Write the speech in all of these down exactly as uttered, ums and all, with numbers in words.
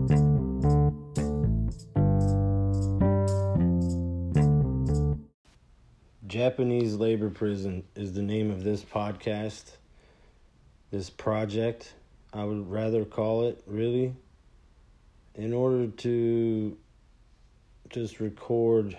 Japanese Labor Prison is the name of this podcast, this project, I would rather call it, really, in order to just record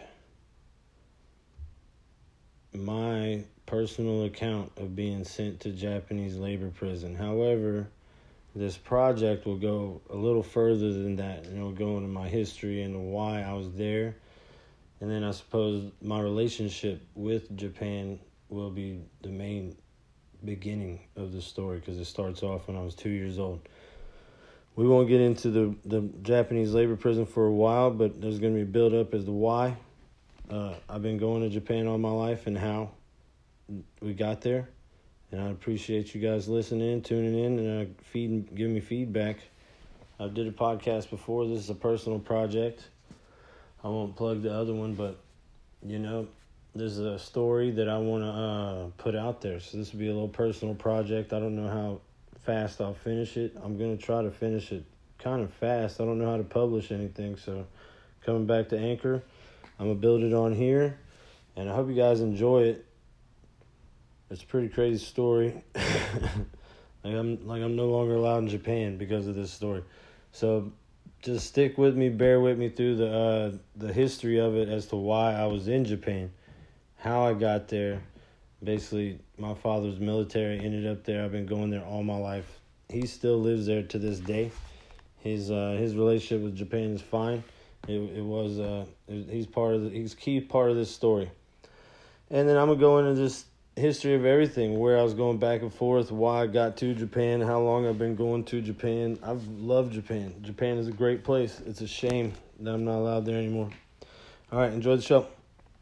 my personal account of being sent to Japanese labor prison. However, this project will go a little further than that, and it'll go into my history and why I was there. And then I suppose my relationship with Japan will be the main beginning of the story, because it starts off when I was two years old. We won't get into the, the Japanese labor prison for a while, but there's going to be a build up as to why. Uh, I've been going to Japan all my life and how we got there. And I appreciate you guys listening, tuning in, and uh, feeding, giving me feedback. I did a podcast before. This is a personal project. I won't plug the other one, but, you know, there's a story that I want to uh, put out there. So this will be a little personal project. I don't know how fast I'll finish it. I'm going to try to finish it kind of fast. I don't know how to publish anything. So coming back to Anchor, I'm going to build it on here. And I hope you guys enjoy it. It's a pretty crazy story. like I'm like I'm no longer allowed in Japan because of this story. So just stick with me, bear with me through the uh, the history of it as to why I was in Japan, how I got there. Basically, my father's military, ended up there. I've been going there all my life. He still lives there to this day. His uh, his relationship with Japan is fine. It it was uh it, he's part of the, he's key part of this story. And then I'm gonna go into this history of everything, where I was going back and forth, why I got to Japan, how long I've been going to Japan. I've loved Japan. Japan is a great place. It's a shame that I'm not allowed there anymore. All right, enjoy the show.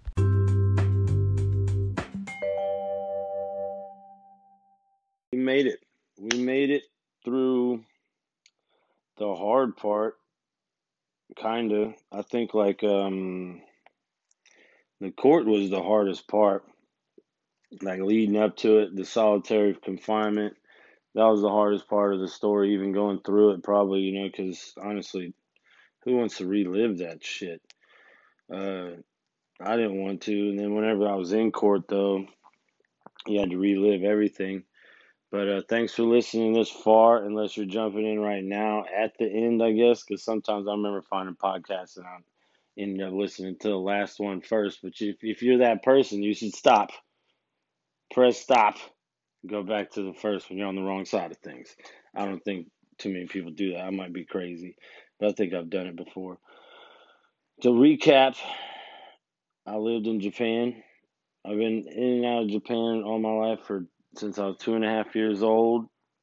We made it. We made it through the hard part, kind of. I think like um, the court was the hardest part. Like leading up to it, the solitary confinement, that was the hardest part of the story, even going through it probably, you know, because honestly, who wants to relive that shit? Uh, I didn't want to. And then whenever I was in court, though, you had to relive everything. But uh, thanks for listening this far, unless you're jumping in right now at the end, I guess, because sometimes I remember finding podcasts and I ended up listening to the last one first. But if, if you're that person, you should stop. Press stop. Go back to the first when you're on the wrong side of things. I don't think too many people do that. I might be crazy, but I think I've done it before. To recap, I lived in Japan. I've been in and out of Japan all my life for since I was two and a half years old.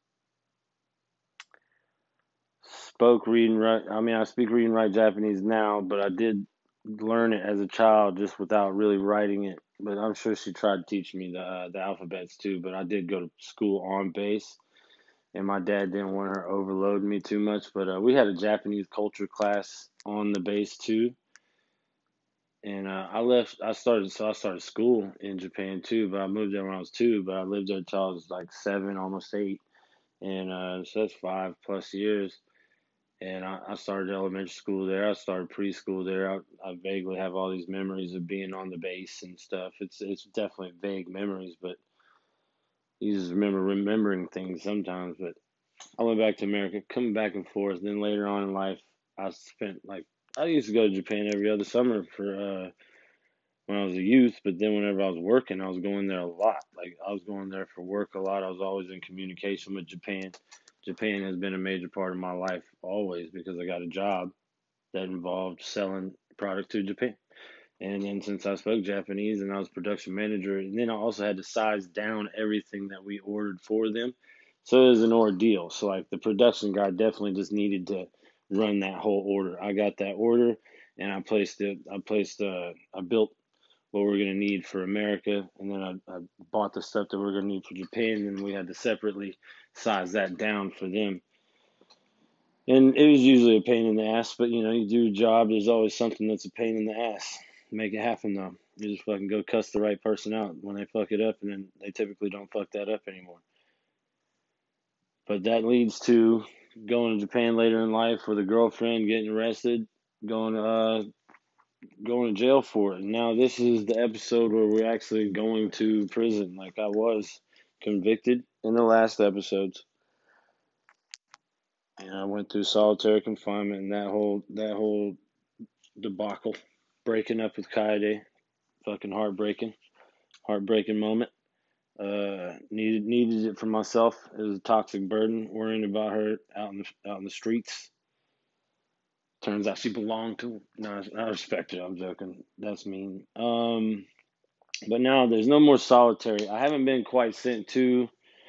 Spoke, read, and write. I mean, I speak, read, and write Japanese now, but I did learn it as a child just without really writing it. But I'm sure she tried to teach me the uh, the alphabets too. But I did go to school on base, and my dad didn't want her overloading me too much. But uh, we had a Japanese culture class on the base too. And uh, I left, I started, so I started school in Japan too, but I moved there when I was two, but I lived there until I was like seven, almost eight. And uh, so that's five plus years. And I, I started elementary school there. I started preschool there. I, I vaguely have all these memories of being on the base and stuff. It's it's definitely vague memories, but you just remember remembering things sometimes. But I went back to America, coming back and forth. And then later on in life, I spent like, I used to go to Japan every other summer for, uh, when I was a youth, but then whenever I was working, I was going there a lot. Like, I was going there for work a lot. I was always in communication with Japan. Japan has been a major part of my life always, because I got a job that involved selling product to Japan. And then since I spoke Japanese and I was production manager, and then I also had to size down everything that we ordered for them. So it was an ordeal. So like the production guy definitely just needed to run that whole order. I got that order and I placed it, I placed, uh, I built what we're going to need for America, and then I, I bought the stuff that we're going to need for Japan, and we had to separately size that down for them. And it was usually a pain in the ass, but, you know, you do your job, there's always something that's a pain in the ass. Make it happen, though. You just fucking go cuss the right person out when they fuck it up, and then they typically don't fuck that up anymore. But that leads to going to Japan later in life with a girlfriend, getting arrested, going to uh, going to jail for it. And now this is the episode where we're actually going to prison, like I was convicted in the last episodes. And I went through solitary confinement and that whole that whole debacle, breaking up with Kaede, fucking heartbreaking, heartbreaking moment. Uh, needed needed it for myself. It was a toxic burden worrying about her out in the out in the streets. Turns out she belonged to him. No, I respect her. I'm joking. That's mean. Um, but now there's no more solitary. I haven't been quite sent to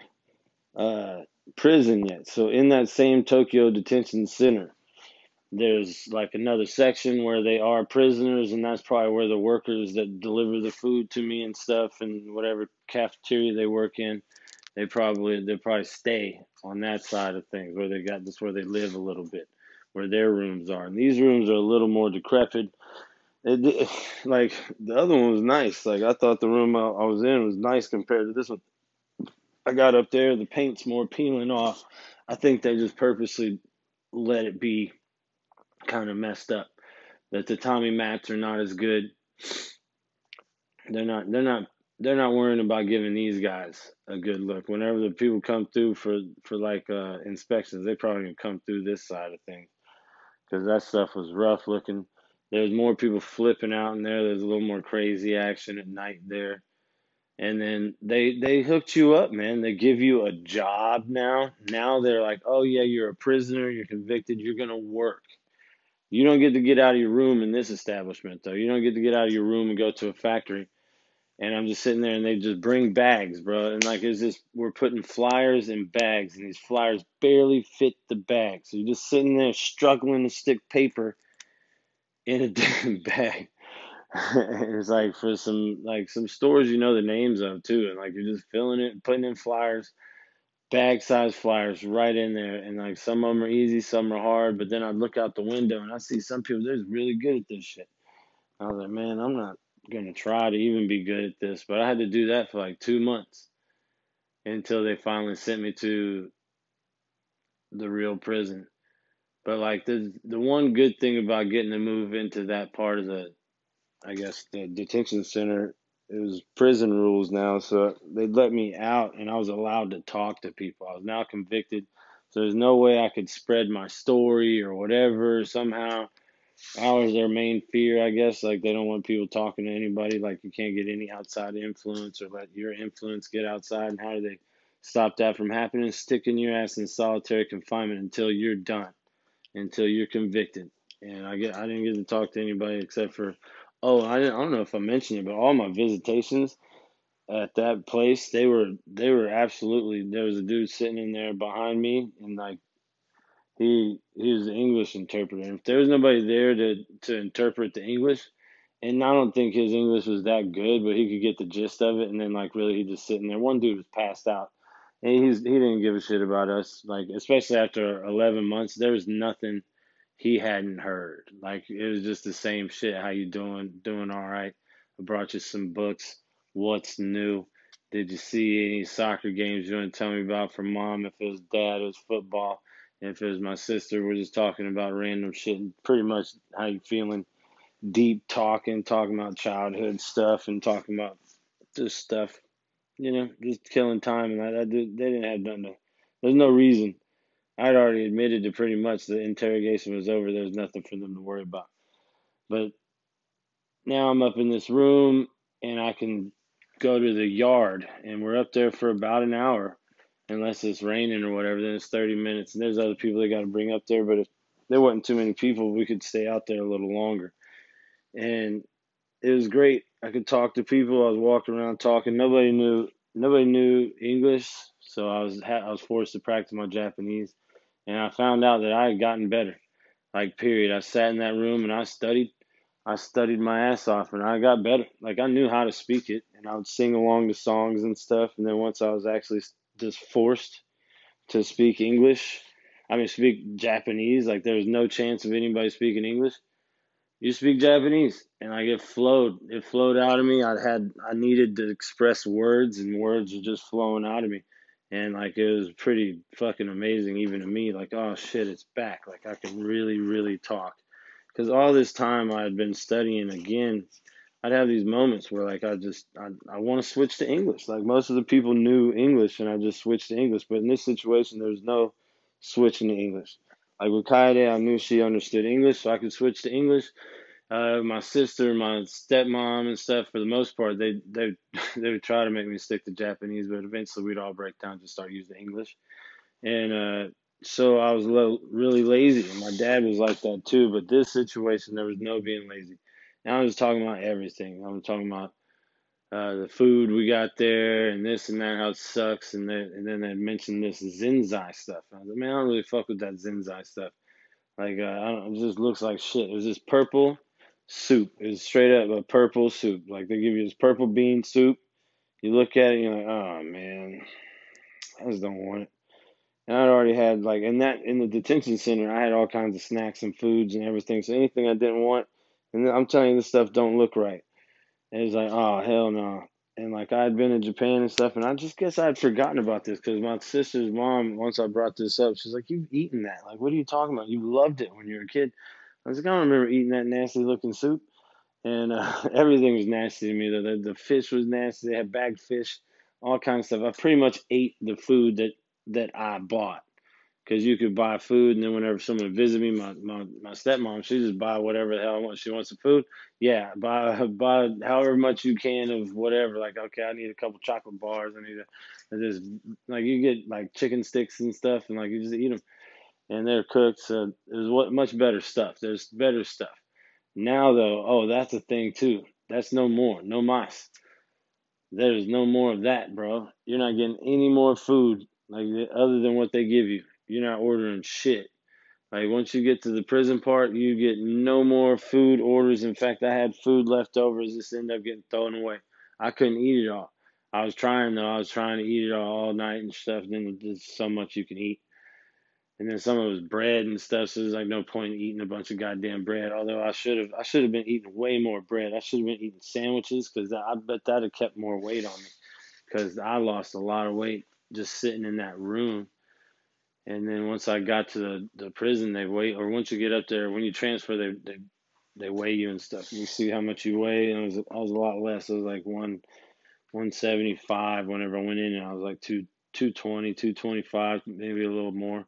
uh prison yet. So in that same Tokyo detention center, there's like another section where they are prisoners, and that's probably where the workers that deliver the food to me and stuff, and whatever cafeteria they work in, they probably they probably stay on that side of things where they got this where they live a little bit, where their rooms are. And these rooms are a little more decrepit. It, it, like the other one was nice. Like I thought the room I, I was in was nice compared to this one. I got up there, the paint's more peeling off. I think they just purposely let it be kind of messed up. That the Tommy mats are not as good. They're not. They're not. They're not worrying about giving these guys a good look. Whenever the people come through for for like uh, inspections, they probably gonna come through this side of things because that stuff was rough looking. There's more people flipping out in there. There's a little more crazy action at night there. And then they they hooked you up, man. They give you a job now. Now they're like, oh yeah, you're a prisoner. You're convicted. You're gonna work. You don't get to get out of your room in this establishment, though. You don't get to get out of your room and go to a factory. And I'm just sitting there, and they just bring bags, bro. And like, it's just we're putting flyers in bags, and these flyers barely fit the bag. So you're just sitting there struggling to stick paper in a damn bag. It's like for some like some stores you know the names of too, and like you're just filling it, putting in flyers, bag size flyers right in there, and like some of them are easy, some are hard. But then I look out the window and I see some people they're just really good at this shit. I was like, man, I'm not gonna try to even be good at this. But I had to do that for like two months until they finally sent me to the real prison. But like the the one good thing about getting to move into that part of the I guess the detention center, it was prison rules now, so they let me out and I was allowed to talk to people. I was now convicted, so there's no way I could spread my story or whatever. Somehow, that was their main fear, I guess. Like they don't want people talking to anybody. Like you can't get any outside influence or let your influence get outside. And how do they stop that from happening? Sticking your ass in solitary confinement until you're done, until you're convicted. And I get I didn't get to talk to anybody except for oh I didn't I don't know if I mentioned it, but all my visitations at that place they were they were absolutely there was a dude sitting in there behind me and like he he was the English interpreter. And if there was nobody there to to interpret the English, and I don't think his English was that good, but he could get the gist of it. And then like really he just sitting there. One dude was passed out, and he's he didn't give a shit about us. Like especially after eleven months, there was nothing he hadn't heard. Like it was just the same shit. How you doing? Doing all right. I brought you some books. What's new? Did you see any soccer games you want to tell me about from mom? If it was dad, it was football. If it was my sister, we're just talking about random shit. Pretty much how you feeling. Deep talking, talking about childhood stuff and talking about just stuff. You know, just killing time. And I, I did, they didn't have nothing to. There's no reason. I'd already admitted to pretty much the interrogation was over. There was nothing for them to worry about. But now I'm up in this room and I can go to the yard and we're up there for about an hour. Unless it's raining or whatever, then it's thirty minutes. And there's other people they got to bring up there. But if there wasn't too many people, we could stay out there a little longer. And it was great. I could talk to people. I was walking around talking. Nobody knew nobody knew English, so I was I was forced to practice my Japanese. And I found out that I had gotten better. Like period. I sat in that room and I studied. I studied my ass off and I got better. Like I knew how to speak it and I would sing along to songs and stuff. And then once I was actually just forced to speak English, I mean speak Japanese, like there was no chance of anybody speaking English. You speak Japanese, and like it flowed. It flowed out of me. I had I needed to express words, and words were just flowing out of me. And like it was pretty fucking amazing even to me. Like, oh shit, it's back. Like I can really, really talk. Because all this time I had been studying again, I'd have these moments where like I just I, I want to switch to English. Like most of the people knew English and I just switched to English. But in this situation there was no switching to English. Like with Kaede, I knew she understood English, so I could switch to English. Uh, my sister, my stepmom, and stuff. For the most part, they they they would try to make me stick to Japanese, but eventually we'd all break down and just start using English. And uh, so I was lo- really lazy, and my dad was like that too. But this situation, there was no being lazy. Now I was talking about everything. I was talking about uh, the food we got there, and this and that, how it sucks, and then and then they mentioned this Zinzai stuff. I was like, man, I don't really fuck with that Zinzai stuff. Like, uh, I don't, it just looks like shit. It was this purple soup. It was straight up a purple soup. Like, they give you this purple bean soup. You look at it, and you're like, oh, man, I just don't want it. And I'd already had, like, in that, in the detention center, I had all kinds of snacks and foods and everything. So anything I didn't want, and I'm telling you, this stuff don't look right. And it's like, oh, hell no. And, like, I had been in Japan and stuff, and I just guess I had forgotten about this because my sister's mom, once I brought this up, she's like, you've eaten that. Like, what are you talking about? You loved it when you were a kid. I was like, I don't remember eating that nasty looking soup. And uh, everything was nasty to me. The, the the fish was nasty. They had bagged fish, all kinds of stuff. I pretty much ate the food that that I bought because you could buy food, and then whenever someone would visit me, my, my my stepmom, she just buy whatever the hell I want. She wants some food, yeah, buy buy however much you can of whatever. Like, okay, I need a couple chocolate bars. I need a this like you get like chicken sticks and stuff, and like you just eat them, and they're cooked. So there's what much better stuff. There's better stuff. Now though, oh, that's a thing too. That's no more. No mas. There's no more of that, bro. You're not getting any more food like other than what they give you. You're not ordering shit. Like once you get to the prison part, you get no more food orders. In fact, I had food leftovers. Just end up getting thrown away. I couldn't eat it all. I was trying though. I was trying to eat it all all night and stuff. Then there's so much you can eat. And then some of it was bread and stuff, so there's like no point in eating a bunch of goddamn bread. Although I should have, I should have been eating way more bread. I should have been eating sandwiches because I bet that'd have kept more weight on me. Because I lost a lot of weight just sitting in that room. And then once I got to the, the prison, they weigh, or once you get up there, when you transfer, they they they weigh you and stuff. You see how much you weigh, and it was I was a lot less. It was like one one seventy five whenever I went in, and I was like two two twenty, two twenty five, maybe a little more.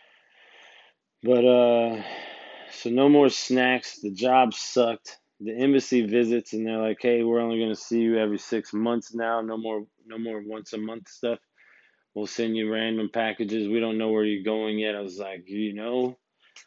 But uh, so no more snacks. The job sucked. The embassy visits, and they're like, "Hey, we're only gonna see you every six months now. No more, no more once a month stuff. We'll send you random packages. We don't know where you're going yet." I was like, "You know,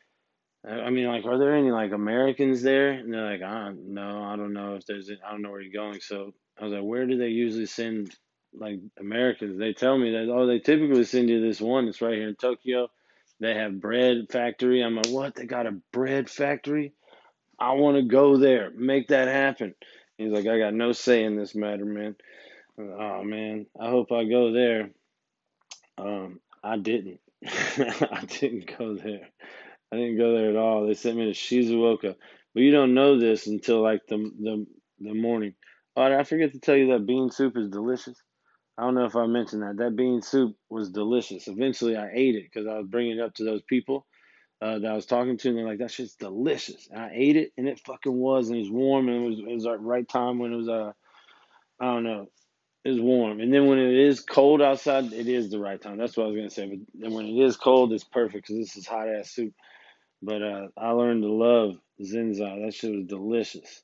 I mean, like, are there any like Americans there?" And they're like, "I don't know. I don't know if there's. I don't know where you're going." So I was like, "Where do they usually send like Americans?" They tell me that, oh, they typically send you this one. It's right here in Tokyo. They have bread factory. I'm like, what? They got a bread factory? I want to go there. Make that happen. He's like, I got no say in this matter, man. Like, oh man, I hope I go there. Um, I didn't. I didn't go there. I didn't go there at all. They sent me to Shizuoka, but you don't know this until like the the the morning. Oh, I forget to tell you that bean soup is delicious. I don't know if I mentioned that. That bean soup was delicious. Eventually, I ate it because I was bringing it up to those people uh, that I was talking to, and they're like, "That shit's delicious." And I ate it, and it fucking was, and it was warm, and it was it was at right time when it was uh I don't know, it was warm, and then when it is cold outside, it is the right time. That's what I was gonna say. But then when it is cold, it's perfect because this is hot ass soup. But uh, I learned to love Zinzai. That shit was delicious.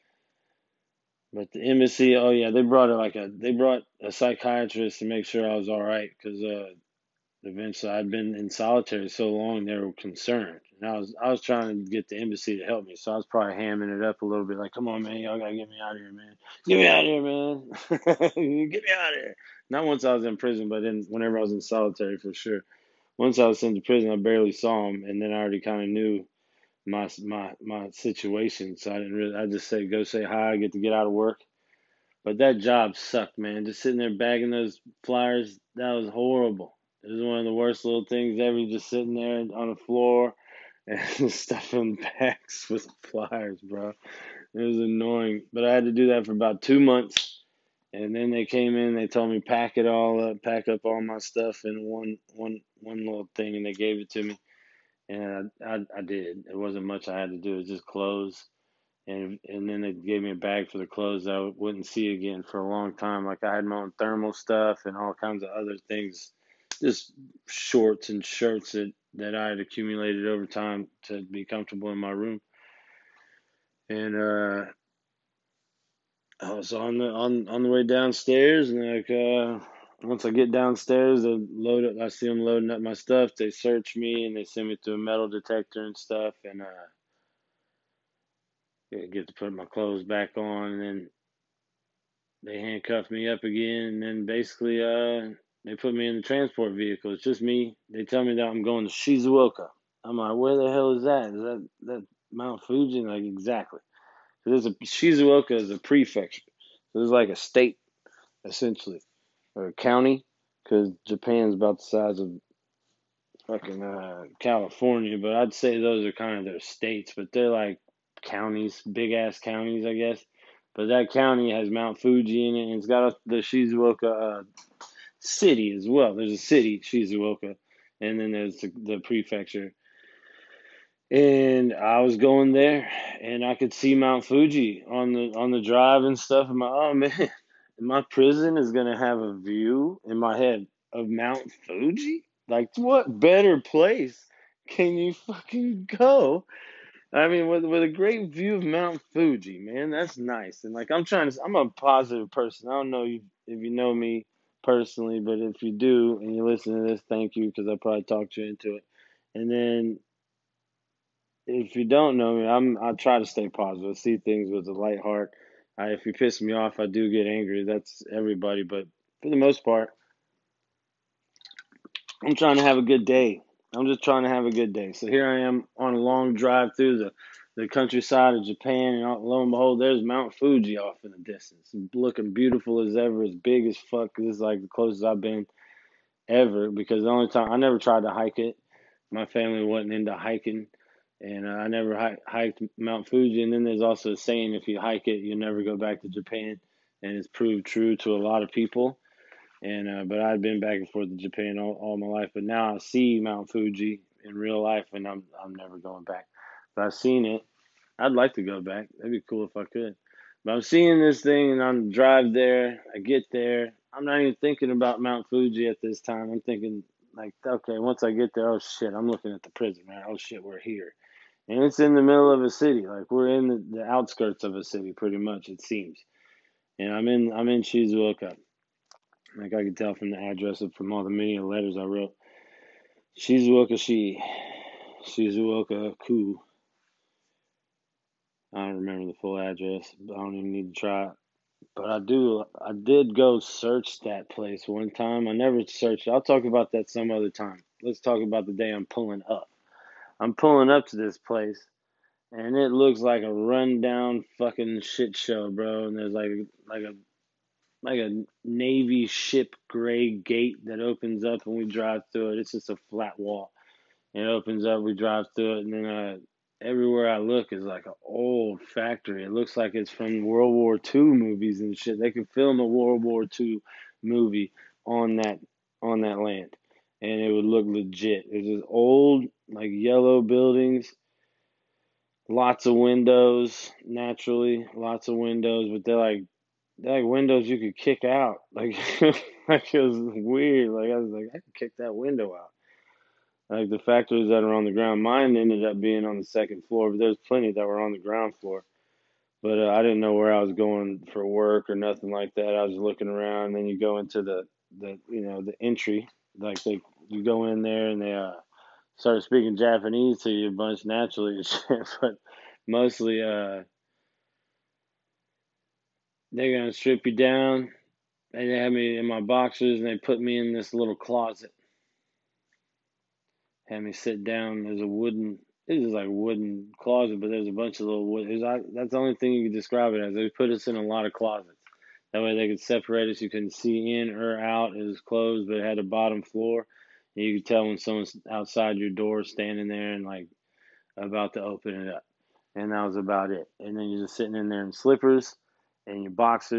But the embassy, oh yeah, they brought it like a they brought a psychiatrist to make sure I was all right because uh, eventually I'd been in solitary so long they were concerned, and I was I was trying to get the embassy to help me, so I was probably hamming it up a little bit, like, "Come on, man, y'all gotta get me out of here, man, get me out of here, man, get me out of here." Not once I was in prison, but then whenever I was in solitary for sure. Once I was sent to prison, I barely saw him, and then I already kind of knew my my my situation. So I didn't really. I just say go say hi, get to get out of work. But that job sucked, man. Just sitting there bagging those flyers, that was horrible. It was one of the worst little things ever. Just sitting there on the floor and stuffing bags with flyers, bro. It was annoying, but I had to do that for about two months, And then they came in, they told me pack it all up, pack up all my stuff in one one one little thing, and they gave it to me. And I, I, I did. It wasn't much I had to do. It was just clothes. And and then they gave me a bag for the clothes I wouldn't see again for a long time. Like I had my own thermal stuff and all kinds of other things, just shorts and shirts that, that I had accumulated over time to be comfortable in my room. And uh, I was on the on on the way downstairs, and like uh, once I get downstairs, they load up. I see them loading up my stuff. They search me and they send me through a metal detector and stuff, and uh, get to put my clothes back on, and then they handcuff me up again, and then basically uh, they put me in the transport vehicle. It's just me. They tell me that I'm going to Shizuoka. I'm like, where the hell is that? Is that that Mount Fuji? Like exactly. So there's a Shizuoka is a prefecture. So it's like a state essentially, or a county, because Japan's about the size of fucking uh, California. But I'd say those are kind of their states, but they're like counties, big ass counties, I guess. But that county has Mount Fuji in it, and it's got a, the Shizuoka uh, city as well. There's a city, Shizuoka, and then there's the, the prefecture. And I was going there, and I could see Mount Fuji on the on the drive and stuff. I'm like, oh man, my prison is gonna have a view in my head of Mount Fuji. Like, what better place can you fucking go? I mean, with with a great view of Mount Fuji, man, that's nice. And like, I'm trying to, I'm a positive person. I don't know you if you know me personally, but if you do and you listen to this, thank you because I probably talked you into it. And then if you don't know me, I'm I try to stay positive, see things with a light heart. I, if you piss me off, I do get angry. That's everybody, but for the most part, I'm trying to have a good day. I'm just trying to have a good day. So here I am on a long drive through the, the countryside of Japan, and lo and behold, there's Mount Fuji off in the distance, looking beautiful as ever, as big as fuck. This is like the closest I've been ever because the only time I never tried to hike it. My family wasn't into hiking, and uh, I never hi- hiked Mount Fuji. And then there's also a saying: if you hike it, you'll never go back to Japan, and it's proved true to a lot of people. And uh, but I'd been back and forth to Japan all, all my life, but now I see Mount Fuji in real life, and I'm I'm never going back. But I've seen it. I'd like to go back. That'd be cool if I could. But I'm seeing this thing, and I'm drive there. I get there. I'm not even thinking about Mount Fuji at this time. I'm thinking like, okay, once I get there, oh shit, I'm looking at the prison, man. Oh shit, we're here, and it's in the middle of a city. Like we're in the, the outskirts of a city, pretty much. It seems. And I'm in I'm in Shizuoka. Like I could tell from the address and from all the many letters I wrote. Shizuoka Shi. Shizuoka Ku. I don't remember the full address. But I don't even need to try it. But I do. I did go search that place one time. I never searched. I'll talk about that some other time. Let's talk about the day I'm pulling up. I'm pulling up to this place, and it looks like a rundown fucking shit show, bro. And there's like like a like a navy ship gray gate that opens up, and we drive through it. It's just a flat wall. It opens up, we drive through it, and then uh, everywhere I look is like an old factory. It looks like it's from World War Two movies and shit. They could film a World War Two movie on that on that land, and it would look legit. It's just old, like yellow buildings, lots of windows. Naturally, lots of windows, but they're like they're like windows you could kick out. Like, like it was weird. Like I was like, I could kick that window out. Like the factories that are on the ground, mine ended up being on the second floor, but there's plenty that were on the ground floor. But uh, I didn't know where I was going for work or nothing like that. I was looking around, and then you go into the, the you know the entry, like they you go in there and they uh start speaking Japanese to you a bunch naturally and shit. But mostly uh they're gonna strip you down. They had me in my boxers and they put me in this little closet. Had me sit down. There's a wooden, this is like a wooden closet, but there's a bunch of little wood. There's, that's the only thing you could describe it as. They put us in a lot of closets. That way they could separate us. You couldn't see in or out. It was closed, but it had a bottom floor. And you could tell when someone's outside your door standing there and like about to open it up. And that was about it. And then you're just sitting in there in slippers and your boxers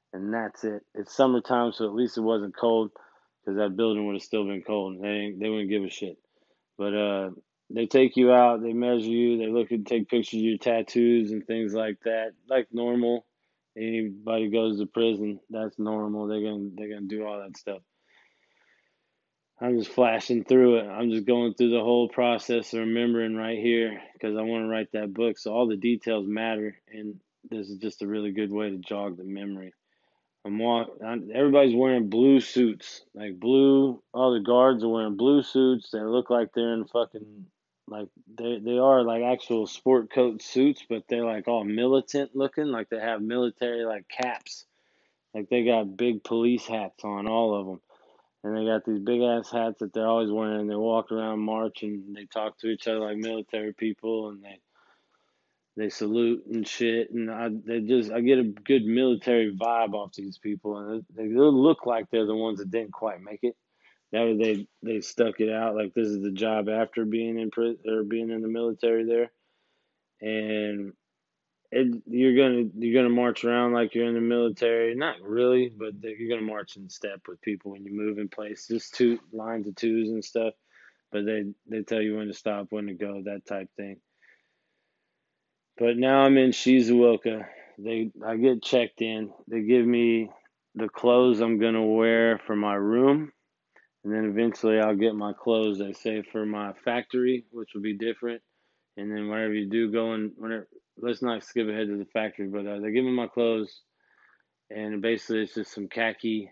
and that's it. It's summertime, so at least it wasn't cold, because that building would have still been cold. They ain't, they wouldn't give a shit. But uh, they take you out, they measure you, they look and take pictures of your tattoos and things like that, like normal. Anybody goes to prison, that's normal. They're gonna they're gonna do all that stuff. I'm just flashing through it. I'm just going through the whole process of remembering right here because I want to write that book. So all the details matter, and this is just a really good way to jog the memory. I'm walk. Everybody's wearing blue suits, like blue. All the guards are wearing blue suits. They look like they're in fucking like they they are like actual sport coat suits, but they're like all militant looking, like they have military like caps, like they got big police hats on, all of them. And they got these big ass hats that they're always wearing. And they walk around, march, and they talk to each other like military people, and they they salute and shit. And I they just I get a good military vibe off these people, and they, they look like they're the ones that didn't quite make it. That way they they stuck it out like this is the job after being in prison or being in the military there, and it, you're gonna you're gonna march around like you're in the military. Not really, but you're gonna march in step with people when you move in place. Just two lines of twos and stuff. But they they tell you when to stop, when to go, that type thing. But now I'm in Shizuoka. They I get checked in. They give me the clothes I'm gonna wear for my room, and then eventually I'll get my clothes. They say for my factory, which will be different. And then whenever you do go in, whenever let's not skip ahead to the factory, but uh, they give me my clothes, and basically it's just some khaki,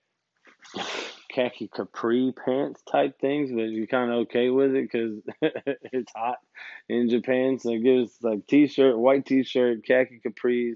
khaki capri pants type things, but you're kind of okay with it because it's hot in Japan. So it gives like t-shirt, white t-shirt, khaki capris,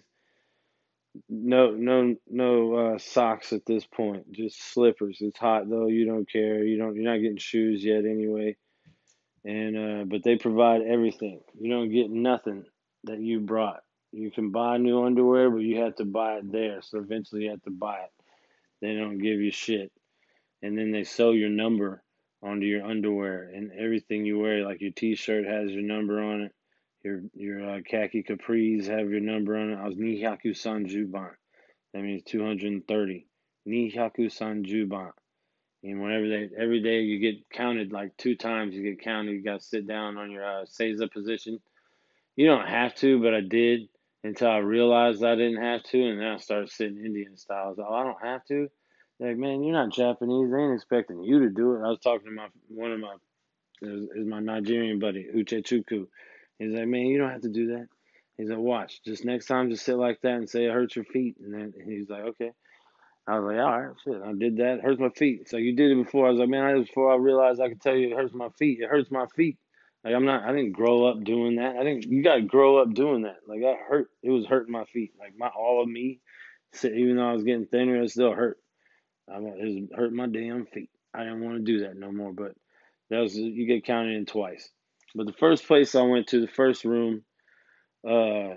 no, no, no uh, socks at this point, just slippers. It's hot though. You don't care. You don't. You're not getting shoes yet anyway. And uh, but they provide everything. You don't get nothing that you brought. You can buy new underwear, but you have to buy it there. So eventually you have to buy it. They don't give you shit. And then they sew your number onto your underwear and everything you wear. Like your T-shirt has your number on it. Your your uh, khaki capris have your number on it. I was Nihaku Sanjuban. That means two hundred thirty. Nihaku Sanjuban. And whenever they, every day you get counted like two times, you get counted. You got to sit down on your uh, Seiza position. You don't have to, but I did until I realized I didn't have to, and then I started sitting Indian style. I was like, oh, I don't have to. They're like, man, you're not Japanese. They ain't expecting you to do it. I was talking to my one of my is, is my Nigerian buddy Uchechukwu. He's like, man, you don't have to do that. He's like, watch, just next time, just sit like that and say it hurts your feet, and then he's like, okay. I was like, all right, shit, I did that. It hurts my feet. So you did it before. I was like, man, I before I realized I could tell you it hurts my feet. It hurts my feet. Like I'm not. I didn't grow up doing that. I didn't. You got to grow up doing that. Like that hurt. It was hurting my feet. Like my all of me. So even though I was getting thinner, it still hurt. I it was hurt my damn feet. I didn't want to do that no more. But that was you get counted in twice. But the first place I went to, the first room, uh,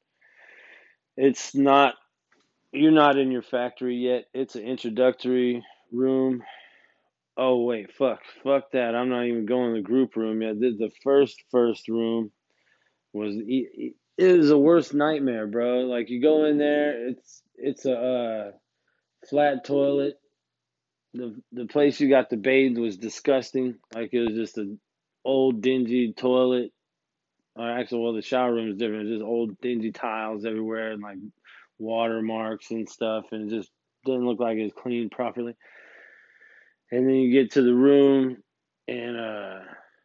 it's not. You're not in your factory yet. It's an introductory room. Oh wait, fuck, fuck that. I'm not even going to the group room yet. The, the first first room was it, it was the worst nightmare, bro. Like you go in there, it's it's a uh, flat toilet. The the place you got to bathe was disgusting. Like it was just an old dingy toilet. Or actually, well, the shower room is different. It's just old dingy tiles everywhere and like watermarks and stuff, and it just didn't look like it was cleaned properly. And then you get to the room, and uh,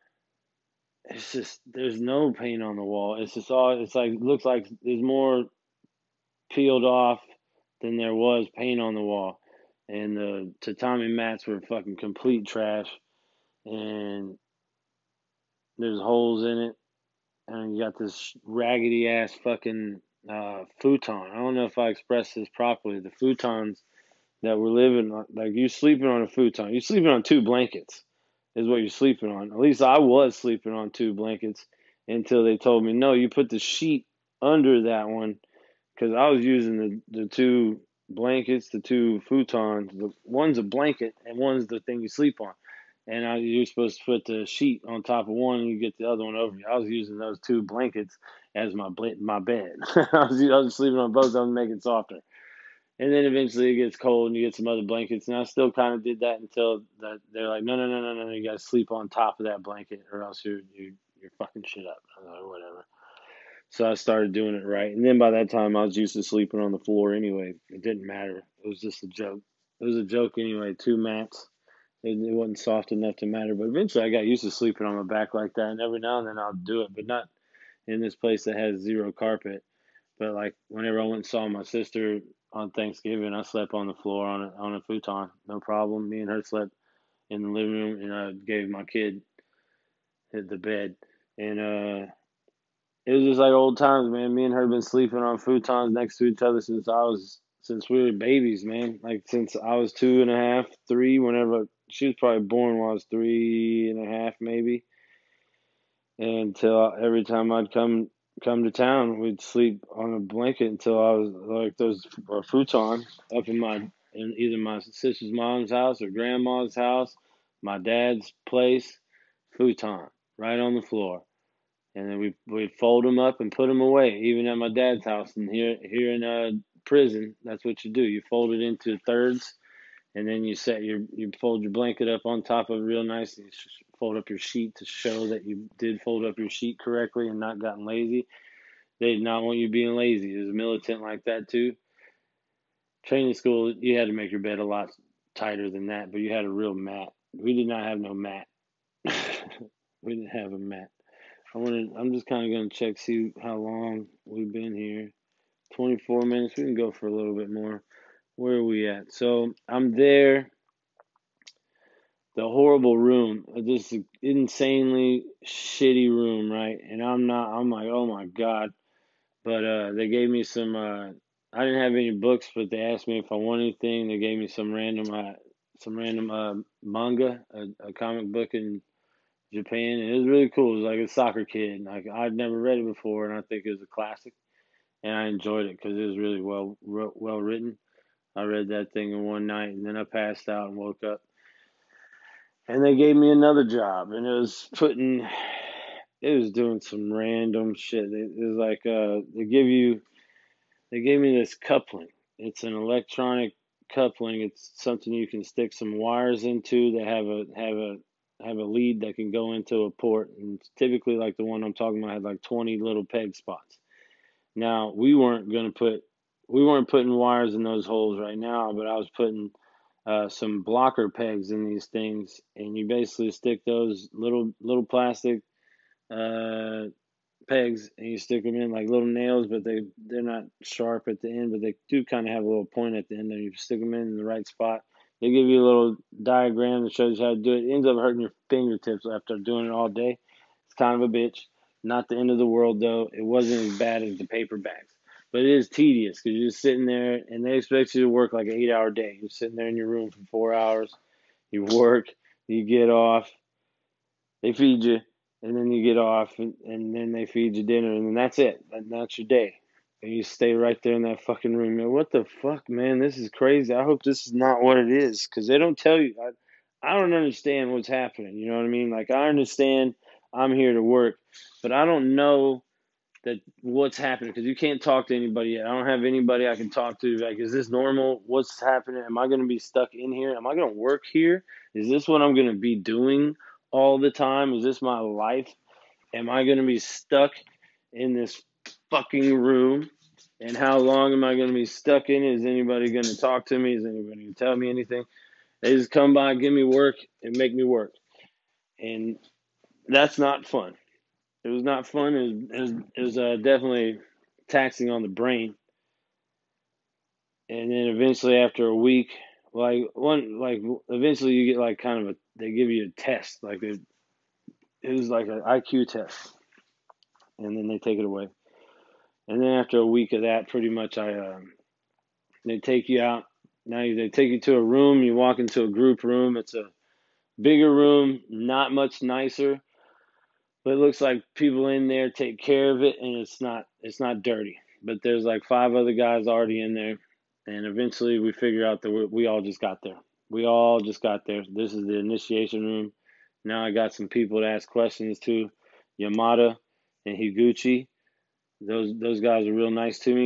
it's just there's no paint on the wall. It's just all it's like looks like there's more peeled off than there was paint on the wall. And the tatami mats were fucking complete trash, and there's holes in it, and you got this raggedy ass fucking uh, futon. I don't know if I expressed this properly. The futons that we're living on, like you sleeping on a futon, you're sleeping on two blankets, is what you're sleeping on. At least I was sleeping on two blankets until they told me, no, you put the sheet under that one, because I was using the, the two blankets, the two futons. The one's a blanket and one's the thing you sleep on. And I, you're supposed to put the sheet on top of one and you get the other one over you. I was using those two blankets as my my bed. I was I was sleeping on both of them to make it softer. And then eventually it gets cold and you get some other blankets. And I still kind of did that until that they're like, no, no, no, no, no, you got to sleep on top of that blanket or else you're, you're, you're fucking shit up. I was like, whatever. So I started doing it right. And then by that time, I was used to sleeping on the floor anyway. It didn't matter. It was just a joke. It was a joke anyway. Two mats. It, it wasn't soft enough to matter. But eventually I got used to sleeping on my back like that. And every now and then I'll do it, but not in this place that has zero carpet. But like whenever I went and saw my sister on Thanksgiving, I slept on the floor on a, on a futon. No problem. Me and her slept in the living room, and I gave my kid the bed. And uh, it was just like old times, man. Me and her have been sleeping on futons next to each other since I was since we were babies, man. Like since I was two and a half, three. Whenever she was probably born when I was three and a half, maybe. Until every time I'd come come to town, we'd sleep on a blanket until I was like those a futon up in my in either my sister's mom's house or grandma's house, my dad's place, futon right on the floor. And then we we'd fold them up and put them away. Even at my dad's house and here here in uh prison, that's what you do. You fold it into thirds, and then you set your you fold your blanket up on top of it real nice. And you fold up your sheet to show that you did fold up your sheet correctly and not gotten lazy. They did not want you being lazy. It was militant like that too. Training school, you had to make your bed a lot tighter than that, but you had a real mat. We did not have no mat. We didn't have a mat. I wanted. I'm just kind of gonna check, see how long we've been here. twenty-four minutes. We can go for a little bit more. Where are we at? So I'm there. The horrible room, this insanely shitty room, right? And I'm not. I'm like, oh my god. But uh, they gave me some. Uh, I didn't have any books, but they asked me if I want anything. They gave me some random, uh, some random uh, manga, a, a comic book in Japan, and it was really cool. It was like a soccer kid. Like I'd never read it before, and I think it was a classic, and I enjoyed it because it was really well well written. I read that thing in one night, and then I passed out and woke up, and they gave me another job, and it was putting, it was doing some random shit. It, it was like uh, they give you, they gave me this coupling. It's an electronic coupling. It's something you can stick some wires into that have a have a have a lead that can go into a port, and typically like the one I'm talking about had like twenty little peg spots. Now we weren't gonna put we weren't putting wires in those holes right now, but I was putting uh, some blocker pegs in these things, and you basically stick those little little plastic uh, pegs, and you stick them in like little nails, but they they're not sharp at the end, but they do kind of have a little point at the end, and you stick them in, in the right spot. They give you a little diagram that shows you how to do it. It ends up hurting your fingertips after doing it all day. It's kind of a bitch. Not the end of the world though. It wasn't as bad as the paper bags, but it is tedious because you're just sitting there, and they expect you to work like an eight-hour day. You're sitting there in your room for four hours. You work, you get off, they feed you, and then you get off, and, and then they feed you dinner, and then that's it. And that's your day. And you stay right there in that fucking room. Man, what the fuck, man? This is crazy. I hope this is not what it is, because they don't tell you. I, I don't understand what's happening. You know what I mean? Like, I understand I'm here to work, but I don't know that what's happening, because you can't talk to anybody yet. I don't have anybody I can talk to. Like, is this normal? What's happening? Am I going to be stuck in here? Am I going to work here? Is this what I'm going to be doing all the time? Is this my life? Am I going to be stuck in this fucking room? And how long am I going to be stuck in it? Is anybody going to talk to me? Is anybody going to tell me anything? They just come by, give me work, and make me work. And that's not fun. It was not fun. It was, it was, it was uh, definitely taxing on the brain. And then eventually, after a week, like one, like eventually, you get like kind of a. They give you a test, like it, it was like an I Q test, and then they take it away. And then after a week of that, pretty much, I um, they take you out. Now they take you to a room. You walk into a group room. It's a bigger room, not much nicer, but it looks like people in there take care of it, and it's not it's not dirty. But there's like five other guys already in there, and eventually we figure out that we, we all just got there. We all just got there. This is the initiation room. Now I got some people to ask questions to, Yamada and Higuchi. Those those guys are real nice to me.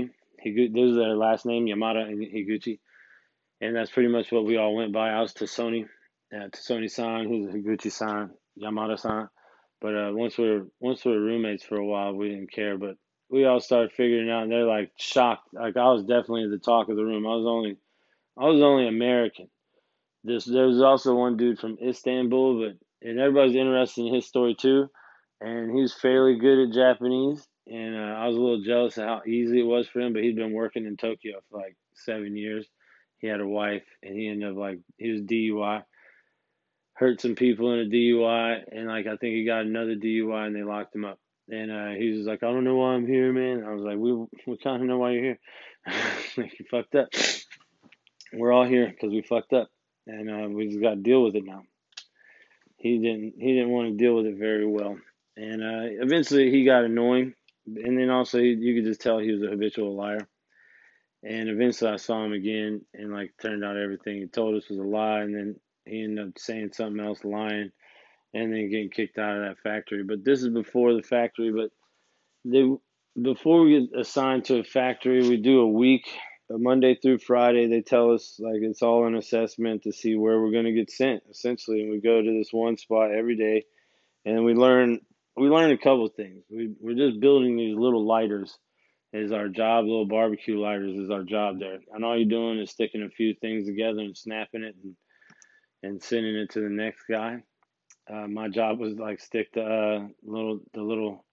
Higu- this is their last name, Yamada and Higuchi. And that's pretty much what we all went by. I was Tasoni, uh, Tasoni-san, who's Higuchi-san, Yamada-san. But uh, once we were once we were roommates for a while, we didn't care. But we all started figuring it out, and they're like shocked. Like I was definitely the talk of the room. I was only I was only American. This there was also one dude from Istanbul, but and everybody's interested in his story too. And he's fairly good at Japanese, and uh, I was a little jealous of how easy it was for him. But he'd been working in Tokyo for like seven years. He had a wife, and he ended up like he was D U I, hurt some people in a D U I, and like I think he got another D U I, and they locked him up. And uh, he was like, I don't know why I'm here, man. I was like, we we kind of know why you're here. Like you fucked up. We're all here because we fucked up, and uh, we just got to deal with it now. He didn't he didn't want to deal with it very well, and uh, eventually he got annoying, and then also he, you could just tell he was a habitual liar. And eventually I saw him again, and like turned out everything he told us was a lie, and then he ended up saying something else, lying, and then getting kicked out of that factory. But this is before the factory. But they before we get assigned to a factory, we do a week, a Monday through Friday. They tell us like it's all an assessment to see where we're going to get sent, essentially. And we go to this one spot every day, and we learn we learn a couple of things. We we're just building these little lighters is our job. Little barbecue lighters is our job there, and all you're doing is sticking a few things together and snapping it and and sending it to the next guy. Uh, my job was like stick the uh, little the little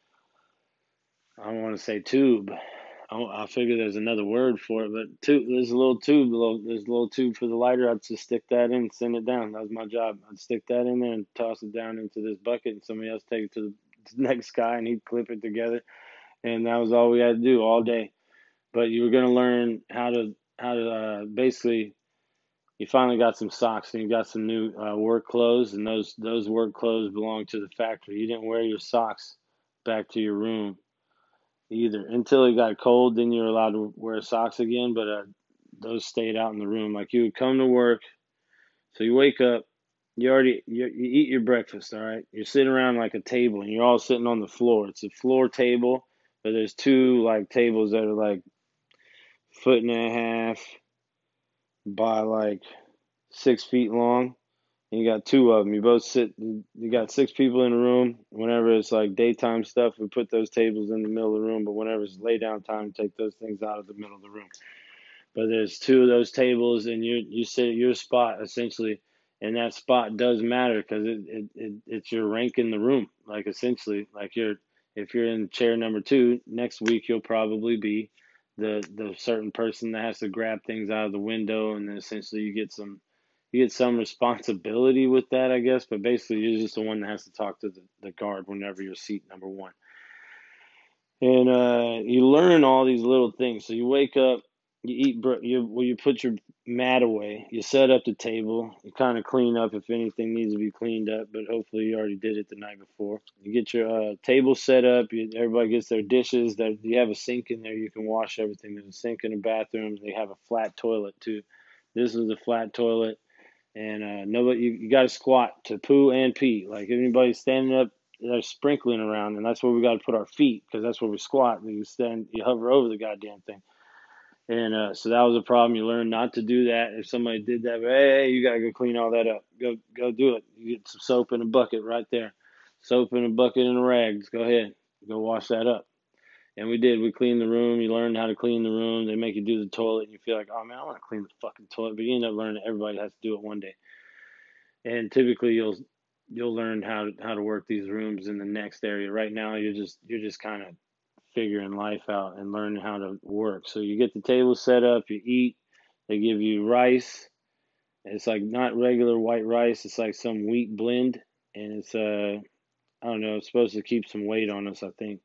I don't want to say tube. I, I figure there's another word for it, but tube. There's a little tube. Little, there's a little tube for the lighter. I'd just stick that in, and send it down. That was my job. I'd stick that in there and toss it down into this bucket, and somebody else take it to the, to the next guy, and he'd clip it together. And that was all we had to do all day. But you were going to learn how to how to uh, basically. You finally got some socks and you got some new uh, work clothes, and those those work clothes belong to the factory. You didn't wear your socks back to your room either until it got cold. Then you were allowed to wear socks again, but uh, those stayed out in the room. Like you would come to work, so you wake up, you already you, you eat your breakfast. All right, you're sitting around like a table, and you're all sitting on the floor. It's a floor table, but there's two like tables that are like foot and a half by like six feet long. And you got two of them. You both sit. You got six people in a room. Whenever it's like daytime stuff, we put those tables in the middle of the room. But whenever it's lay down time, take those things out of the middle of the room. But there's two of those tables, and you you sit at your spot essentially, and that spot does matter because it, it, it it's your rank in the room. Like essentially, like you're if you're in chair number two next week, you'll probably be the the certain person that has to grab things out of the window, and then essentially you get some you get some responsibility with that, I guess. But basically, you're just the one that has to talk to the, the guard whenever you're seat number one. And uh, you learn all these little things. So you wake up, you eat, br- you well, you put your mat away, you set up the table, you kind of clean up if anything needs to be cleaned up, but hopefully you already did it the night before. You get your uh, table set up, you, everybody gets their dishes. That you have a sink in there, you can wash everything. There's a sink in the bathroom. They have a flat toilet too. This is a flat toilet, and uh, nobody you, you got to squat to poo and pee. Like if anybody's standing up, they're sprinkling around, and that's where we got to put our feet because that's where we squat. You stand, you hover over the goddamn thing, and uh, so that was a problem. You learn not to do that. If somebody did that, but hey, hey, you gotta go clean all that up. Go, go do it. You get some soap in a bucket right there, soap in a bucket and a rag. Just go ahead, go wash that up. And we did. We cleaned the room. You learn how to clean the room. They make you do the toilet, and you feel like, oh man, I want to clean the fucking toilet. But you end up learning that everybody has to do it one day. And typically, you'll you'll learn how to how to work these rooms in the next area. Right now, you're just you're just kind of figuring life out and learning how to work. So you get the table set up. You eat. They give you rice. It's like not regular white rice. It's like some wheat blend, and it's uh I don't know. It's supposed to keep some weight on us, I think.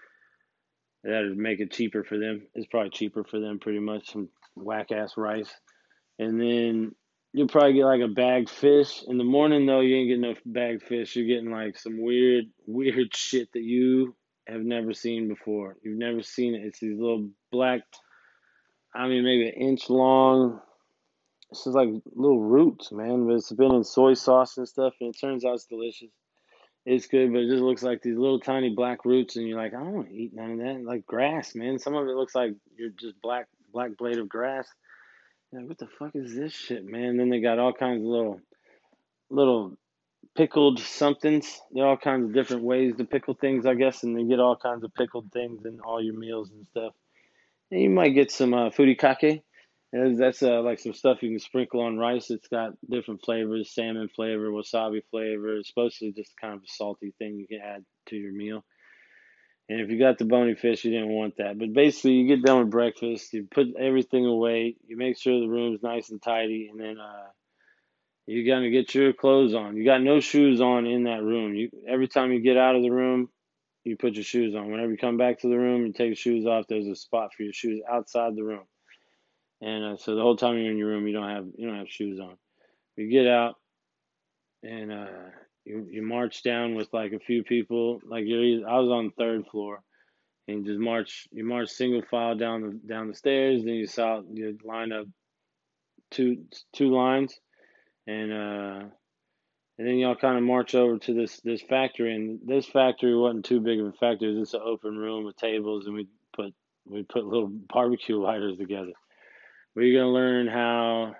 That'd make it cheaper for them. It's probably cheaper for them, pretty much, some whack ass rice. And then you'll probably get like a bagged fish. In the morning, though, you ain't getting no bagged fish. You're getting like some weird, weird shit that you have never seen before. You've never seen it. It's these little black, I mean, maybe an inch long. It's just like little roots, man. But it's been in soy sauce and stuff, and it turns out it's delicious. It's good, but it just looks like these little tiny black roots, and you're like, I don't want to eat none of that. Like grass, man. Some of it looks like you're just black black blade of grass. You're like, what the fuck is this shit, man? Then they got all kinds of little little pickled somethings. There are all kinds of different ways to pickle things, I guess, and they get all kinds of pickled things in all your meals and stuff. And you might get some uh, furikake. That's, that's uh, like some stuff you can sprinkle on rice. It's got different flavors, salmon flavor, wasabi flavor. It's supposed to be just kind of a salty thing you can add to your meal. And if you got the bony fish, you didn't want that. But basically, you get done with breakfast, you put everything away, you make sure the room's nice and tidy, and then uh, you got to get your clothes on. You got no shoes on in that room. You every time you get out of the room, you put your shoes on. Whenever you come back to the room, you take your shoes off. There's a spot for your shoes outside the room. And uh, so the whole time you're in your room, you don't have you don't have shoes on. You get out, and uh, you you march down with like a few people. Like you're, either, I was on the third floor, and you just march. You march single file down the down the stairs. Then you saw you line up two two lines, and uh, and then y'all kind of march over to this this factory. And this factory wasn't too big of a factory. It was just an open room with tables, and we put we put little barbecue lighters together. But you're gonna learn how,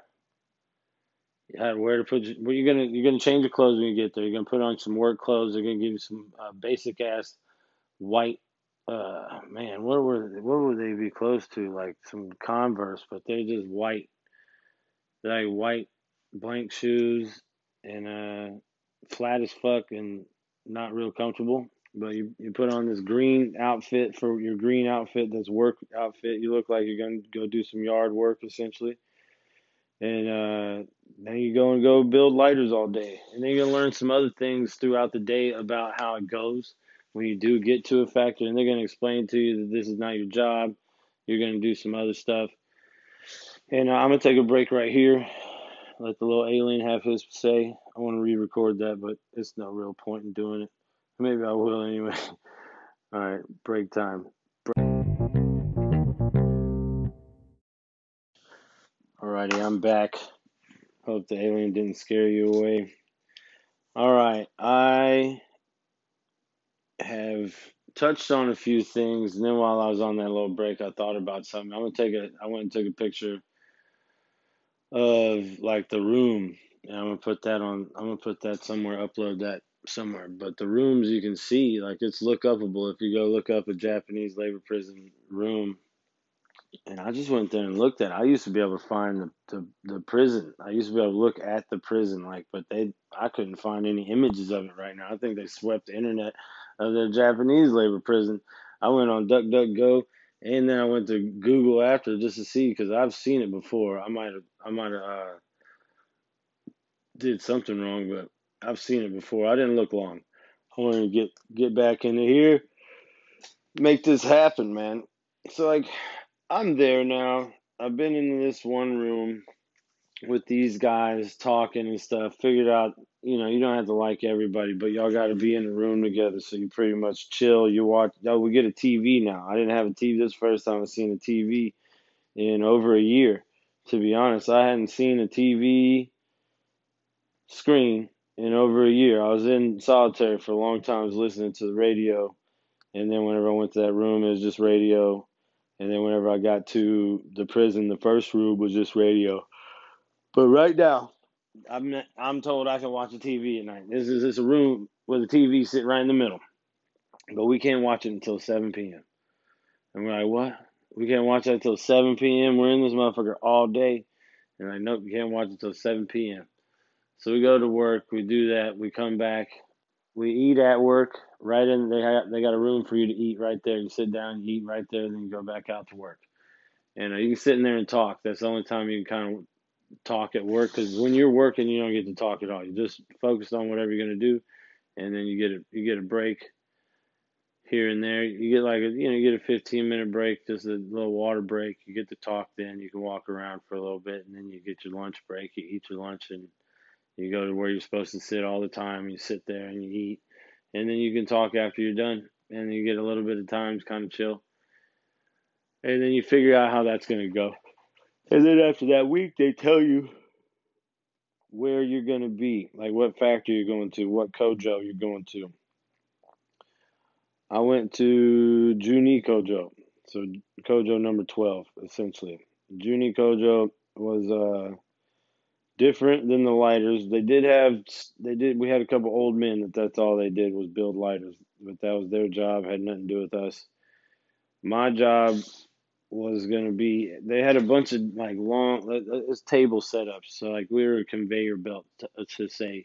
how where to put. Well, you're gonna you're gonna change your clothes when you get there. You're gonna put on some work clothes. They're gonna give you some uh, basic ass white. Uh, man, what were what would they be close to? Like some Converse, but they're just white. They're like white blank shoes and uh, flat as fuck and not real comfortable. But you you put on this green outfit for your green outfit. That's work outfit. You look like you're gonna go do some yard work essentially. And uh, then you go and go build lighters all day. And then you're going to learn some other things throughout the day about how it goes when you do get to a factory. And they're going to explain to you that this is not your job. You're going to do some other stuff. And uh, I'm going to take a break right here. Let the little alien have his say. I want to re-record that, but it's no real point in doing it. Maybe I will anyway. All right, break time. Alrighty, I'm back. Hope the alien didn't scare you away. All right, I have touched on a few things, and then while I was on that little break, I thought about something. I'm gonna take a. I went and took a picture of like the room, and I'm gonna put that on. I'm gonna put that somewhere. Upload that somewhere. But the rooms you can see, like it's look upable. If you go look up a Japanese labor prison room, and I just went there and looked at it. I used to be able to find the, the, the prison. I used to be able to look at the prison, like, but they I couldn't find any images of it right now. I think they swept the internet of the Japanese labor prison. I went on DuckDuckGo, and then I went to Google after just to see because I've seen it before. I might have I might have uh, did something wrong, but I've seen it before. I didn't look long. I wanted to get get back into here, make this happen, man. So like. I'm there now. I've been in this one room with these guys talking and stuff. Figured out, you know, you don't have to like everybody, but y'all got to be in the room together. So you pretty much chill. You watch. Oh, we get a T V now. I didn't have a T V. This is the first time I've seen a T V in over a year. To be honest, I hadn't seen a T V screen in over a year. I was in solitary for a long time. I was listening to the radio. And then whenever I went to that room, it was just radio. And then whenever I got to the prison, the first room was just radio. But right now, I'm I'm told I can watch a T V at night. This is this a room with a T V sitting right in the middle. But we can't watch it until seven p.m. And we're like, what? We can't watch that until seven p.m.? We're in this motherfucker all day. And like, nope, we can't watch it until seven p.m. So we go to work. We do that. We come back. We eat at work. Right in, they have, they got a room for you to eat right there. You sit down, you eat right there, and then you go back out to work. And uh, you can sit in there and talk. That's the only time you can kind of talk at work, because when you're working, you don't get to talk at all. You just focus on whatever you're gonna do, and then you get a you get a break here and there. You get like a you know you get a fifteen minute break, just a little water break. You get to talk. Then you can walk around for a little bit, and then you get your lunch break. You eat your lunch, and you go to where you're supposed to sit all the time. You sit there and you eat. And then you can talk after you're done, and you get a little bit of time to kind of chill. And then you figure out how that's going to go. And then after that week, they tell you, where you're going to be, like what factory you're going to, what Kojo you're going to. I went to Juni Kojo, so Kojo number twelve, essentially. Juni Kojo was uh, different than the lighters. They did have, they did. We had a couple old men that that's all they did was build lighters, but that was their job. Had nothing to do with us. My job was gonna be. They had a bunch of like long, it's table setups. So like we were a conveyor belt to, to say.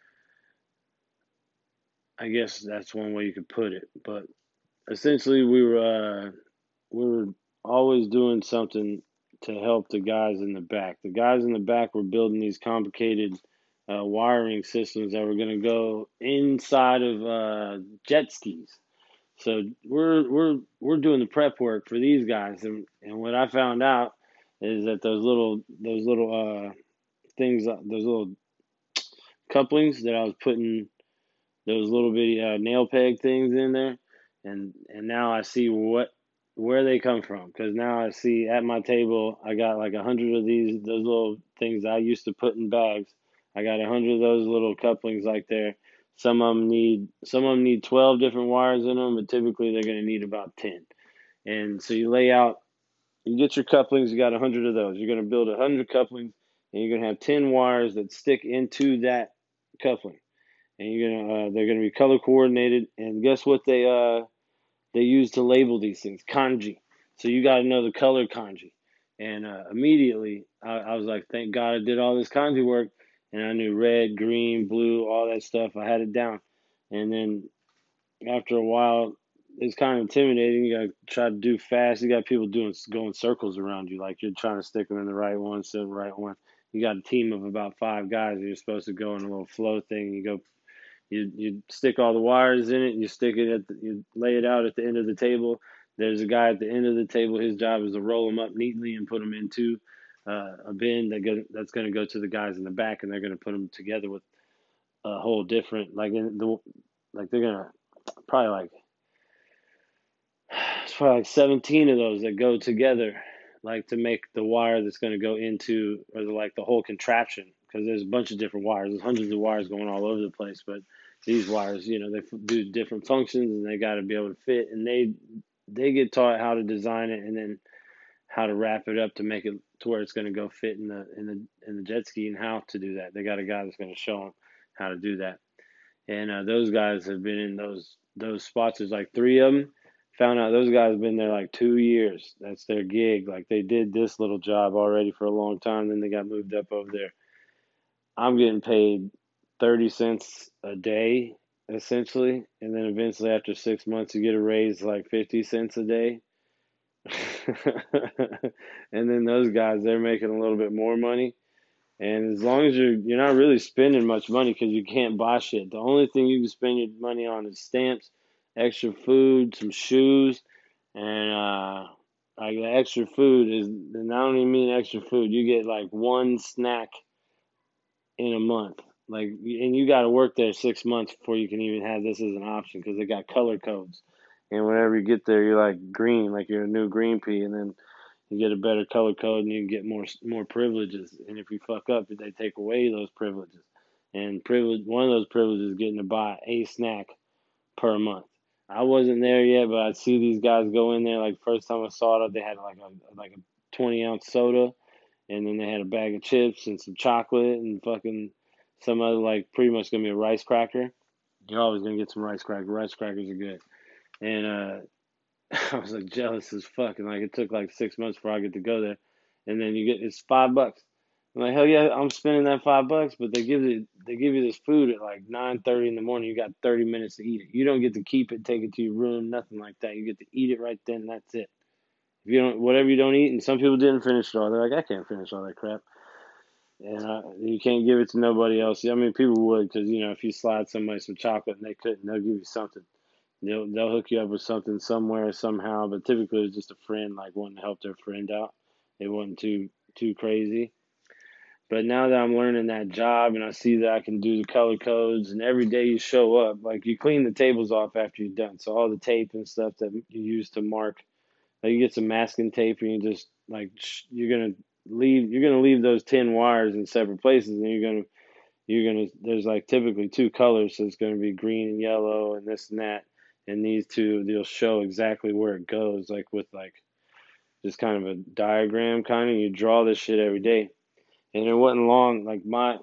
I guess that's one way you could put it. But essentially, we were uh, we were always doing something to help the guys in the back. The guys in the back were building these complicated uh, wiring systems that were going to go inside of uh, jet skis. So we're we're we're doing the prep work for these guys, and, and what I found out is that those little those little uh, things, those little couplings that I was putting those little bitty uh, nail peg things in there, and and now I see what where they come from, because now I see at my table I got like a hundred of these those little things I used to put in bags. I got a hundred of those little couplings like there. Some of them need some of them need twelve different wires in them, but typically they're going to need about ten. And so you lay out, you get your couplings. You got a hundred of those. You're going to build a hundred couplings, and you're going to have ten wires that stick into that coupling, and you're gonna uh, they're gonna be color coordinated. And guess what they uh they use to label these things? Kanji. So you got to know the color kanji. And uh, immediately I, I was like, thank God I did all this kanji work, and I knew red, green, blue, all that stuff. I had it down. And then after a while, it's kind of intimidating. You got to try to do fast. You got people doing going circles around you, like you're trying to stick them in the right one, so the right one. You got a team of about five guys, and you're supposed to go in a little flow thing. You go you you stick all the wires in it. You stick it at the, you lay it out at the end of the table. There's a guy at the end of the table. His job is to roll them up neatly and put them into uh, a bin that go, that's going to go to the guys in the back, and they're going to put them together with a whole different like in the like they're gonna probably like it's probably like seventeen of those that go together, like to make the wire that's going to go into or the, like the whole contraption, because there's a bunch of different wires. There's hundreds of wires going all over the place, but these wires, you know, they do different functions, and they got to be able to fit. And they they get taught how to design it, and then how to wrap it up to make it to where it's going to go fit in the in the in the jet ski, and how to do that. They got a guy that's going to show them how to do that. And uh, those guys have been in those those spots. There's like three of them. Found out those guys have been there like two years. That's their gig. Like they did this little job already for a long time. Then they got moved up over there. I'm getting paid thirty cents a day, essentially. And then eventually, after six months, you get a raise like fifty cents a day. And then those guys, they're making a little bit more money. And as long as you're you're not really spending much money, because you can't buy shit. The only thing you can spend your money on is stamps, extra food, some shoes, and uh, like the extra food is. And I don't even mean extra food. You get like one snack in a month, like, and you got to work there six months before you can even have this as an option, because they got color codes. And whenever you get there, you're like green, like you're a new green pea, and then you get a better color code, and you can get more more privileges. And if you fuck up, they take away those privileges. And privilege, one of those privileges is getting to buy a snack per month. I wasn't there yet, but I'd see these guys go in there. Like first time I saw it, they had like a like a twenty ounce soda, and then they had a bag of chips and some chocolate and fucking some other, like, pretty much gonna be a rice cracker. You're always gonna get some rice cracker. Rice crackers are good. And uh I was like jealous as fuck, and like it took like six months before I get to go there, and then you get it's five bucks. I'm like, hell yeah, I'm spending that five bucks, but they give it they give you this food at like nine thirty in the morning. You got thirty minutes to eat it. You don't get to keep it, take it to your room, nothing like that. You get to eat it right then, and that's it. If you don't, whatever you don't eat, and some people didn't finish it all. They're like, I can't finish all that crap, and uh, you can't give it to nobody else. I mean, people would, because you know, if you slide somebody some chocolate and they couldn't, they'll give you something. They'll they'll hook you up with something somewhere somehow, but typically it's just a friend like wanting to help their friend out. It wasn't too too crazy. But now that I'm learning that job, and I see that I can do the color codes, and every day you show up, like you clean the tables off after you're done. So all the tape and stuff that you use to mark, like you get some masking tape, and you just like you're gonna leave you're gonna leave those ten wires in separate places, and you're gonna you're gonna there's like typically two colors, so it's gonna be green and yellow and this and that, and these two they'll show exactly where it goes, like with like just kind of a diagram kind of. You draw this shit every day, and it wasn't long. Like my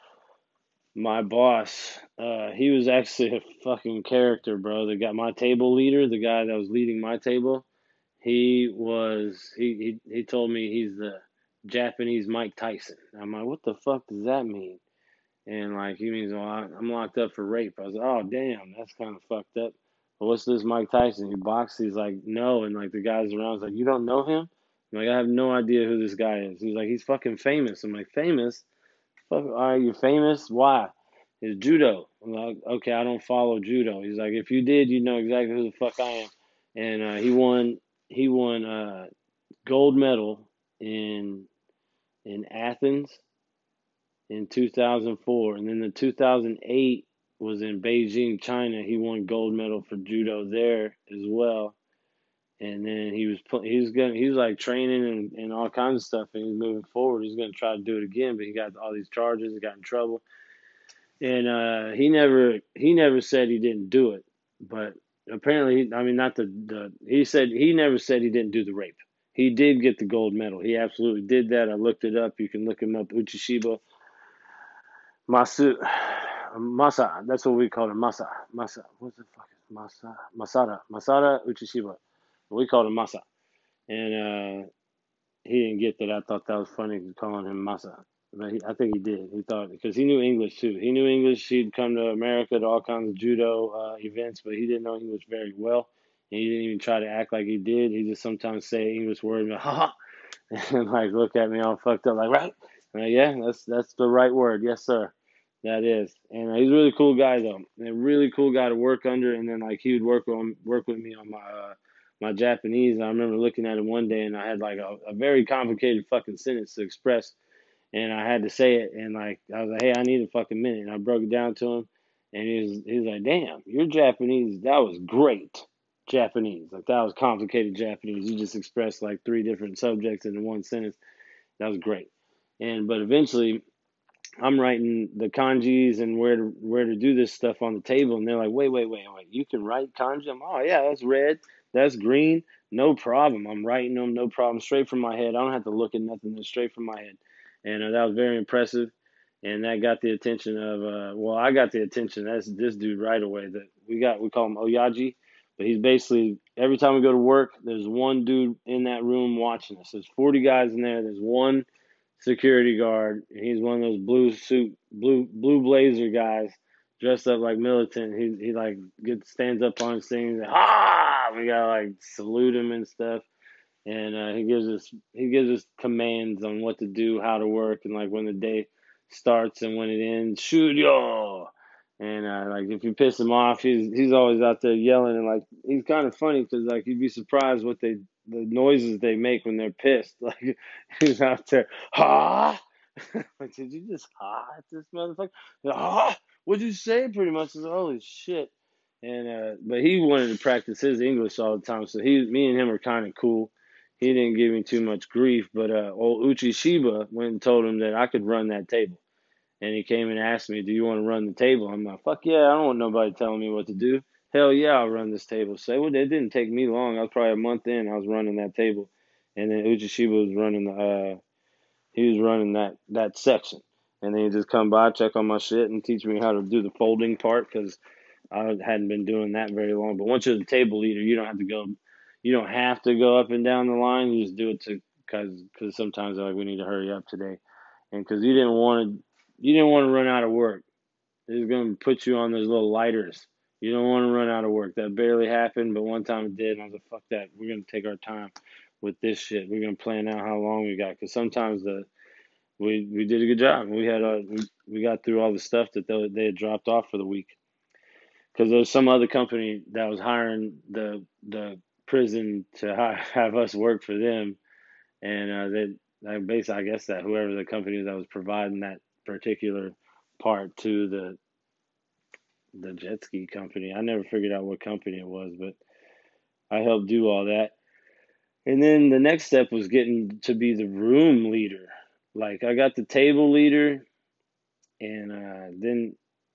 my boss, uh, he was actually a fucking character, bro. The guy, my table leader, the guy that was leading my table, he was he he, he told me he's the Japanese Mike Tyson. I'm like, what the fuck does that mean? And like he means, well, I, I'm locked up for rape. I was like, oh damn, that's kind of fucked up. But what's this Mike Tyson? He boxed. He's like, no, and like the guys around was like, you don't know him? I'm like, I have no idea who this guy is. He's like, he's fucking famous. I'm like, famous? Fuck, are you famous? Why? It's judo. I'm like, okay, I don't follow judo. He's like, if you did, you'd know exactly who the fuck I am. And uh, he won. He won uh, gold medal in in Athens in two thousand four, and then the two thousand eight was in Beijing, China. He won gold medal for judo there as well. And then he was he was going he was like training and, and all kinds of stuff, and he was moving forward. He's going to try to do it again, but he got all these charges. He got in trouble, and uh, he never he never said he didn't do it. But apparently, I mean, not the, the he said he never said he didn't do the rape. He did get the gold medal. He absolutely did that. I looked it up. You can look him up. Uchishiba Masu Masa. That's what we call him. Masa. Masa. What the fuck is Masa? Masada. Masada Uchishiba. We called him Masa. And uh, he didn't get that. I thought that was funny calling him Masa. But he, I think he did. He thought, because he knew English too. He knew English. He'd come to America to all kinds of judo uh, events, but he didn't know English very well. And he didn't even try to act like he did. He just sometimes say English word and ha ha, and like look at me all fucked up, like right. I'm like, yeah, that's that's the right word. Yes, sir. That is. And uh, he's a really cool guy though. And a really cool guy to work under. And then like he would work on work with me on my uh, my Japanese. I remember looking at him one day, and I had like a, a very complicated fucking sentence to express, and I had to say it, and like I was like, hey, I need a fucking minute, and I broke it down to him, and he was he was like, damn, your Japanese, that was great Japanese, like that was complicated Japanese. You just expressed like three different subjects in one sentence. That was great. And but eventually, I'm writing the kanjis and where to where to do this stuff on the table, and they're like, wait, wait, wait, wait, you can write kanji? I'm, oh yeah, that's red, that's green, no problem. I'm writing them, no problem, straight from my head. I don't have to look at nothing, that's straight from my head, and uh, that was very impressive, and that got the attention of uh, well, I got the attention. That's this dude right away. That we got, we call him Oyaji, but he's basically every time we go to work, there's one dude in that room watching us. There's forty guys in there. There's one security guard. He's one of those blue suit, blue blue blazer guys, dressed up like militant. He he like gets stands up on his thing. He's like, ah, we gotta like salute him and stuff. And uh, he gives us he gives us commands on what to do, how to work, and like when the day starts and when it ends. Shoot yo. And uh, like if you piss him off, he's he's always out there yelling, and like he's kind of funny because like you'd be surprised what they the noises they make when they're pissed. Like he's out there, ha! Like, did you just ha at this motherfucker? Ha! What'd you say? Pretty much. I was like, holy shit. And uh, but he wanted to practice his English all the time, so he, me and him are kind of cool. He didn't give me too much grief, but uh, old Uchishiba went and told him that I could run that table. And he came and asked me, do you want to run the table? I'm like, fuck yeah, I don't want nobody telling me what to do. Hell yeah, I'll run this table. So it didn't take me long. I was probably a month in, I was running that table. And then Uchishiba was running the, uh, he was running that, that section. And then he'd just come by, check on my shit, and teach me how to do the folding part, because I hadn't been doing that very long. But once you're the table leader, you don't have to go, you don't have to go up and down the line. You just do it to, because cause sometimes they're like, we need to hurry up today. And because you didn't want to, you didn't want to run out of work. It's going to put you on those little lighters. You don't want to run out of work. That barely happened, but one time it did, and I was like, fuck that. We're going to take our time with this shit. We're going to plan out how long we got, because sometimes the we we did a good job. We had a, we, we got through all the stuff that they, they had dropped off for the week. Because there was some other company that was hiring the the prison to hi- have us work for them, and uh, they, they basically, I guess that whoever the company that was providing that particular part to the the jet ski company. I never figured out what company it was, but I helped do all that. And then the next step was getting to be the room leader. Like I got the table leader, and uh, then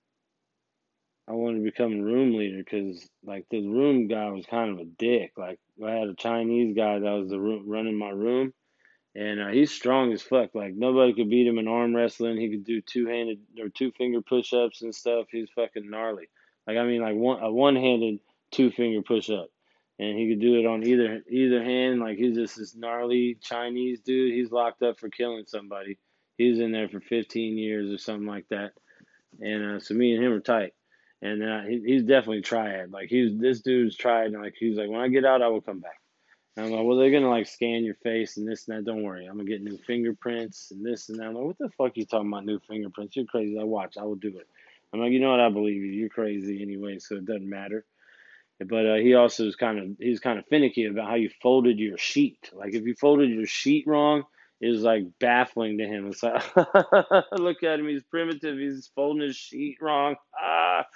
I wanted to become a room leader because like the room guy was kind of a dick. Like I had a Chinese guy that was the room, running my room, and uh, he's strong as fuck. Like nobody could beat him in arm wrestling. He could do two handed or two finger push ups and stuff. He's fucking gnarly. Like I mean, like one a one handed two finger push up, and he could do it on either either hand. Like he's just this gnarly Chinese dude. He's locked up for killing somebody. He was in there for fifteen years or something like that. And uh, so me and him are tight. And uh, he, he's definitely triad. Like he's this dude's triad. And like he's like, when I get out, I will come back. And I'm like, well, they're gonna like scan your face and this and that. Don't worry, I'm gonna get new fingerprints and this and that. I'm like, what the fuck are you talking about new fingerprints? You're crazy. I watch. I will do it. I'm like, you know what? I believe you. You're crazy anyway, so it doesn't matter. But uh, he also is kind of he's kind of finicky about how you folded your sheet. Like if you folded your sheet wrong, it was like baffling to him. It's like look at him, he's primitive. He's folding his sheet wrong. Ah,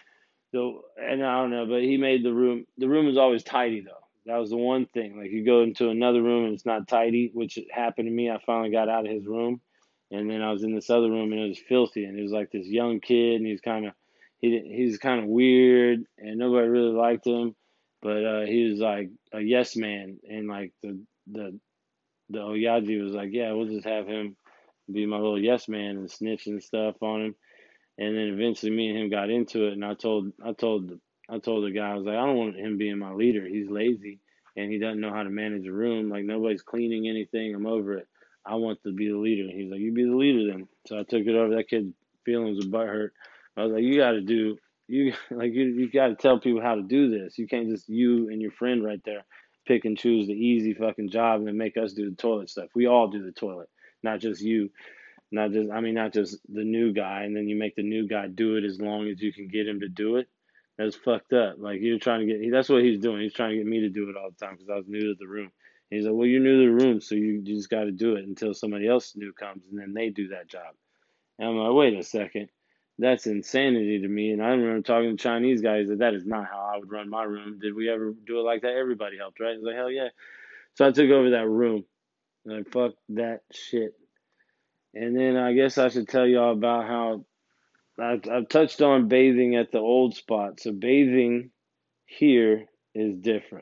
so and I don't know, but he made the room. The room was always tidy though. That was the one thing. Like you go into another room and it's not tidy, which happened to me. I finally got out of his room, and then I was in this other room and it was filthy. And it was like this young kid, and he's kind of he he's kind of weird, and nobody really liked him. But uh, he was like a yes man, and like the the the Oyaji was like, yeah, we'll just have him be my little yes man and snitch and stuff on him. And then eventually me and him got into it, and I told I told the I told the guy, I was like, I don't want him being my leader. He's lazy and he doesn't know how to manage a room. Like nobody's cleaning anything. I'm over it. I want to be the leader. And he's like, you be the leader then. So I took it over. That kid's feelings were butthurt. I was like, you got to do you like you you got to tell people how to do this. You can't just you and your friend right there pick and choose the easy fucking job and then make us do the toilet stuff. We all do the toilet, not just you. Not just, I mean, not just the new guy, and then you make the new guy do it as long as you can get him to do it. That's fucked up. Like you're trying to get, that's what he's doing. He's trying to get me to do it all the time because I was new to the room. And he's like, well, you're new to the room, so you, you just got to do it until somebody else new comes, and then they do that job. And I'm like, wait a second, that's insanity to me. And I remember talking to Chinese guys that that is not how I would run my room. Did we ever do it like that? Everybody helped, right? He's like, hell yeah. So I took over that room. And like, fuck that shit. And then I guess I should tell y'all about how I've, I've touched on bathing at the old spot. So bathing here is different.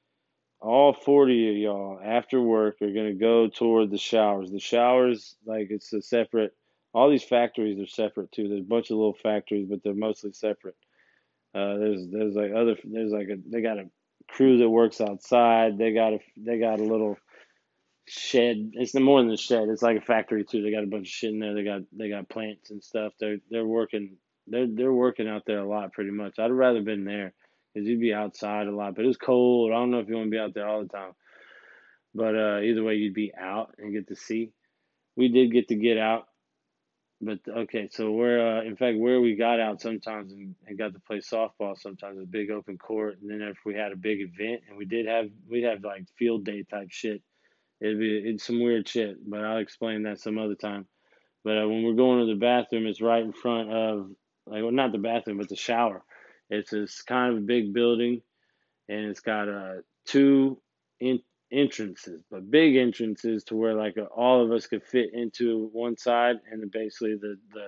All forty of y'all after work are going to go toward the showers. The showers, like it's a separate, all these factories are separate too. There's a bunch of little factories, but they're mostly separate. Uh, there's there's like other there's like a they got a crew that works outside. They got a they got a little shed. It's no more than a shed. It's like a factory too. They got a bunch of shit in there. They got they got plants and stuff. They're they're working they're they're working out there a lot pretty much. I'd have rather been there because you'd be outside a lot. But it's cold. I don't know if you want to be out there all the time. But uh, either way, you'd be out and get to see. We did get to get out. But okay, so where uh, in fact where we got out sometimes and, and got to play softball sometimes a big open court, and then if we had a big event and we did have we'd have like field day type shit. It'd be it's some weird shit, but I'll explain that some other time. But uh, when we're going to the bathroom, it's right in front of like well, not the bathroom, but the shower. It's this kind of a big building, and it's got uh two in, entrances, but big entrances to where like uh, all of us could fit into one side, and then basically the the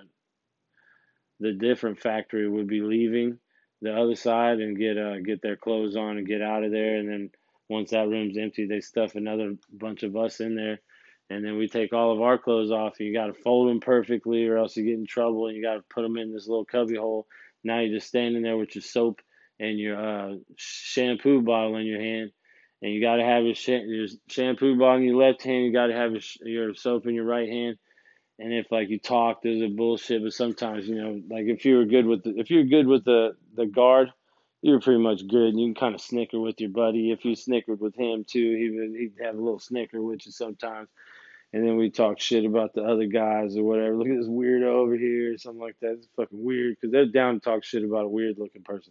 the different factory would be leaving the other side and get uh get their clothes on and get out of there, and then once that room's empty, they stuff another bunch of us in there, and then we take all of our clothes off. And you got to fold them perfectly, or else you get in trouble. And you got to put them in this little cubby hole. Now you're just standing there with your soap and your uh, shampoo bottle in your hand, and you got to have your, sh- your shampoo bottle in your left hand. You got to have your, your soap in your right hand. And if like you talk, there's a bullshit. But sometimes, you know, like if you were good with the, if you're good with the the guard, you were pretty much good. And you can kind of snicker with your buddy. If you snickered with him too, he would he'd have a little snicker with you sometimes. And then we talk shit about the other guys or whatever. Look at this weirdo over here or something like that. It's fucking weird because they're down to talk shit about a weird looking person.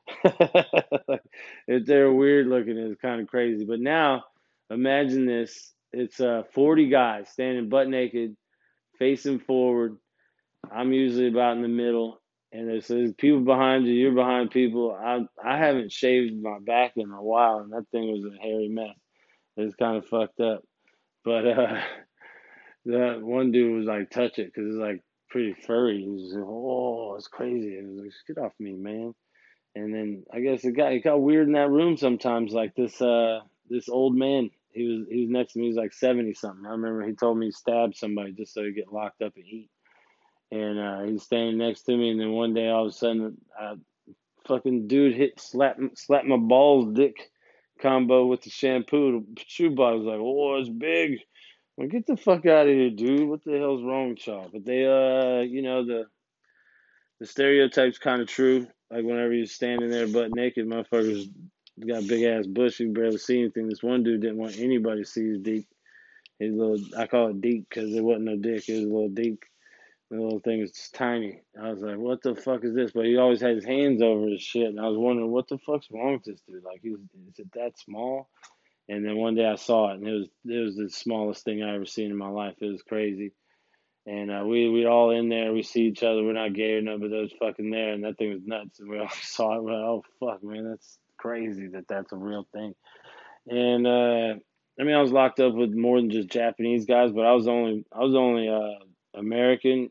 If they're weird looking, it's kind of crazy. But now, imagine this: it's uh forty guys standing butt naked facing forward. I'm usually about in the middle, and there's, there's people behind you. You're behind people. I I haven't shaved my back in a while, and that thing was a hairy mess. It's kind of fucked up. But uh, that one dude was like, touch it, because it's like pretty furry. He was like, oh, it's crazy. And I was like, get off me, man. And then I guess it got it got weird in that room sometimes. Like this uh this old man, he was he was next to me. He was like seventy something. I remember he told me he stabbed somebody just so he get locked up and eat. And uh, he's standing next to me. And then one day all of a sudden, uh, fucking dude hit slap slap my balls dick combo with the shampoo. The shoe bottle was like, oh, it's big. I'm like, get the fuck out of here, dude. What the hell's wrong with y'all? But they uh you know the the stereotype's kind of true. Like whenever you're standing there butt naked, motherfuckers got big ass bush. You can barely see anything. This one dude didn't want anybody to see his deep. His little, I call it deep because it wasn't no dick. It was a little deep. The little thing was just tiny. I was like, what the fuck is this? But he always had his hands over his shit. And I was wondering, what the fuck's wrong with this dude? Like, he was, is it that small? And then one day I saw it, and it was it was the smallest thing I ever seen in my life. It was crazy. And uh, we we all in there. We see each other. We're not gay or nothing, but it was fucking there, and that thing was nuts. And we all saw it. We're like, oh fuck, man, that's crazy that that's a real thing. And uh, I mean, I was locked up with more than just Japanese guys, but I was only I was only uh, American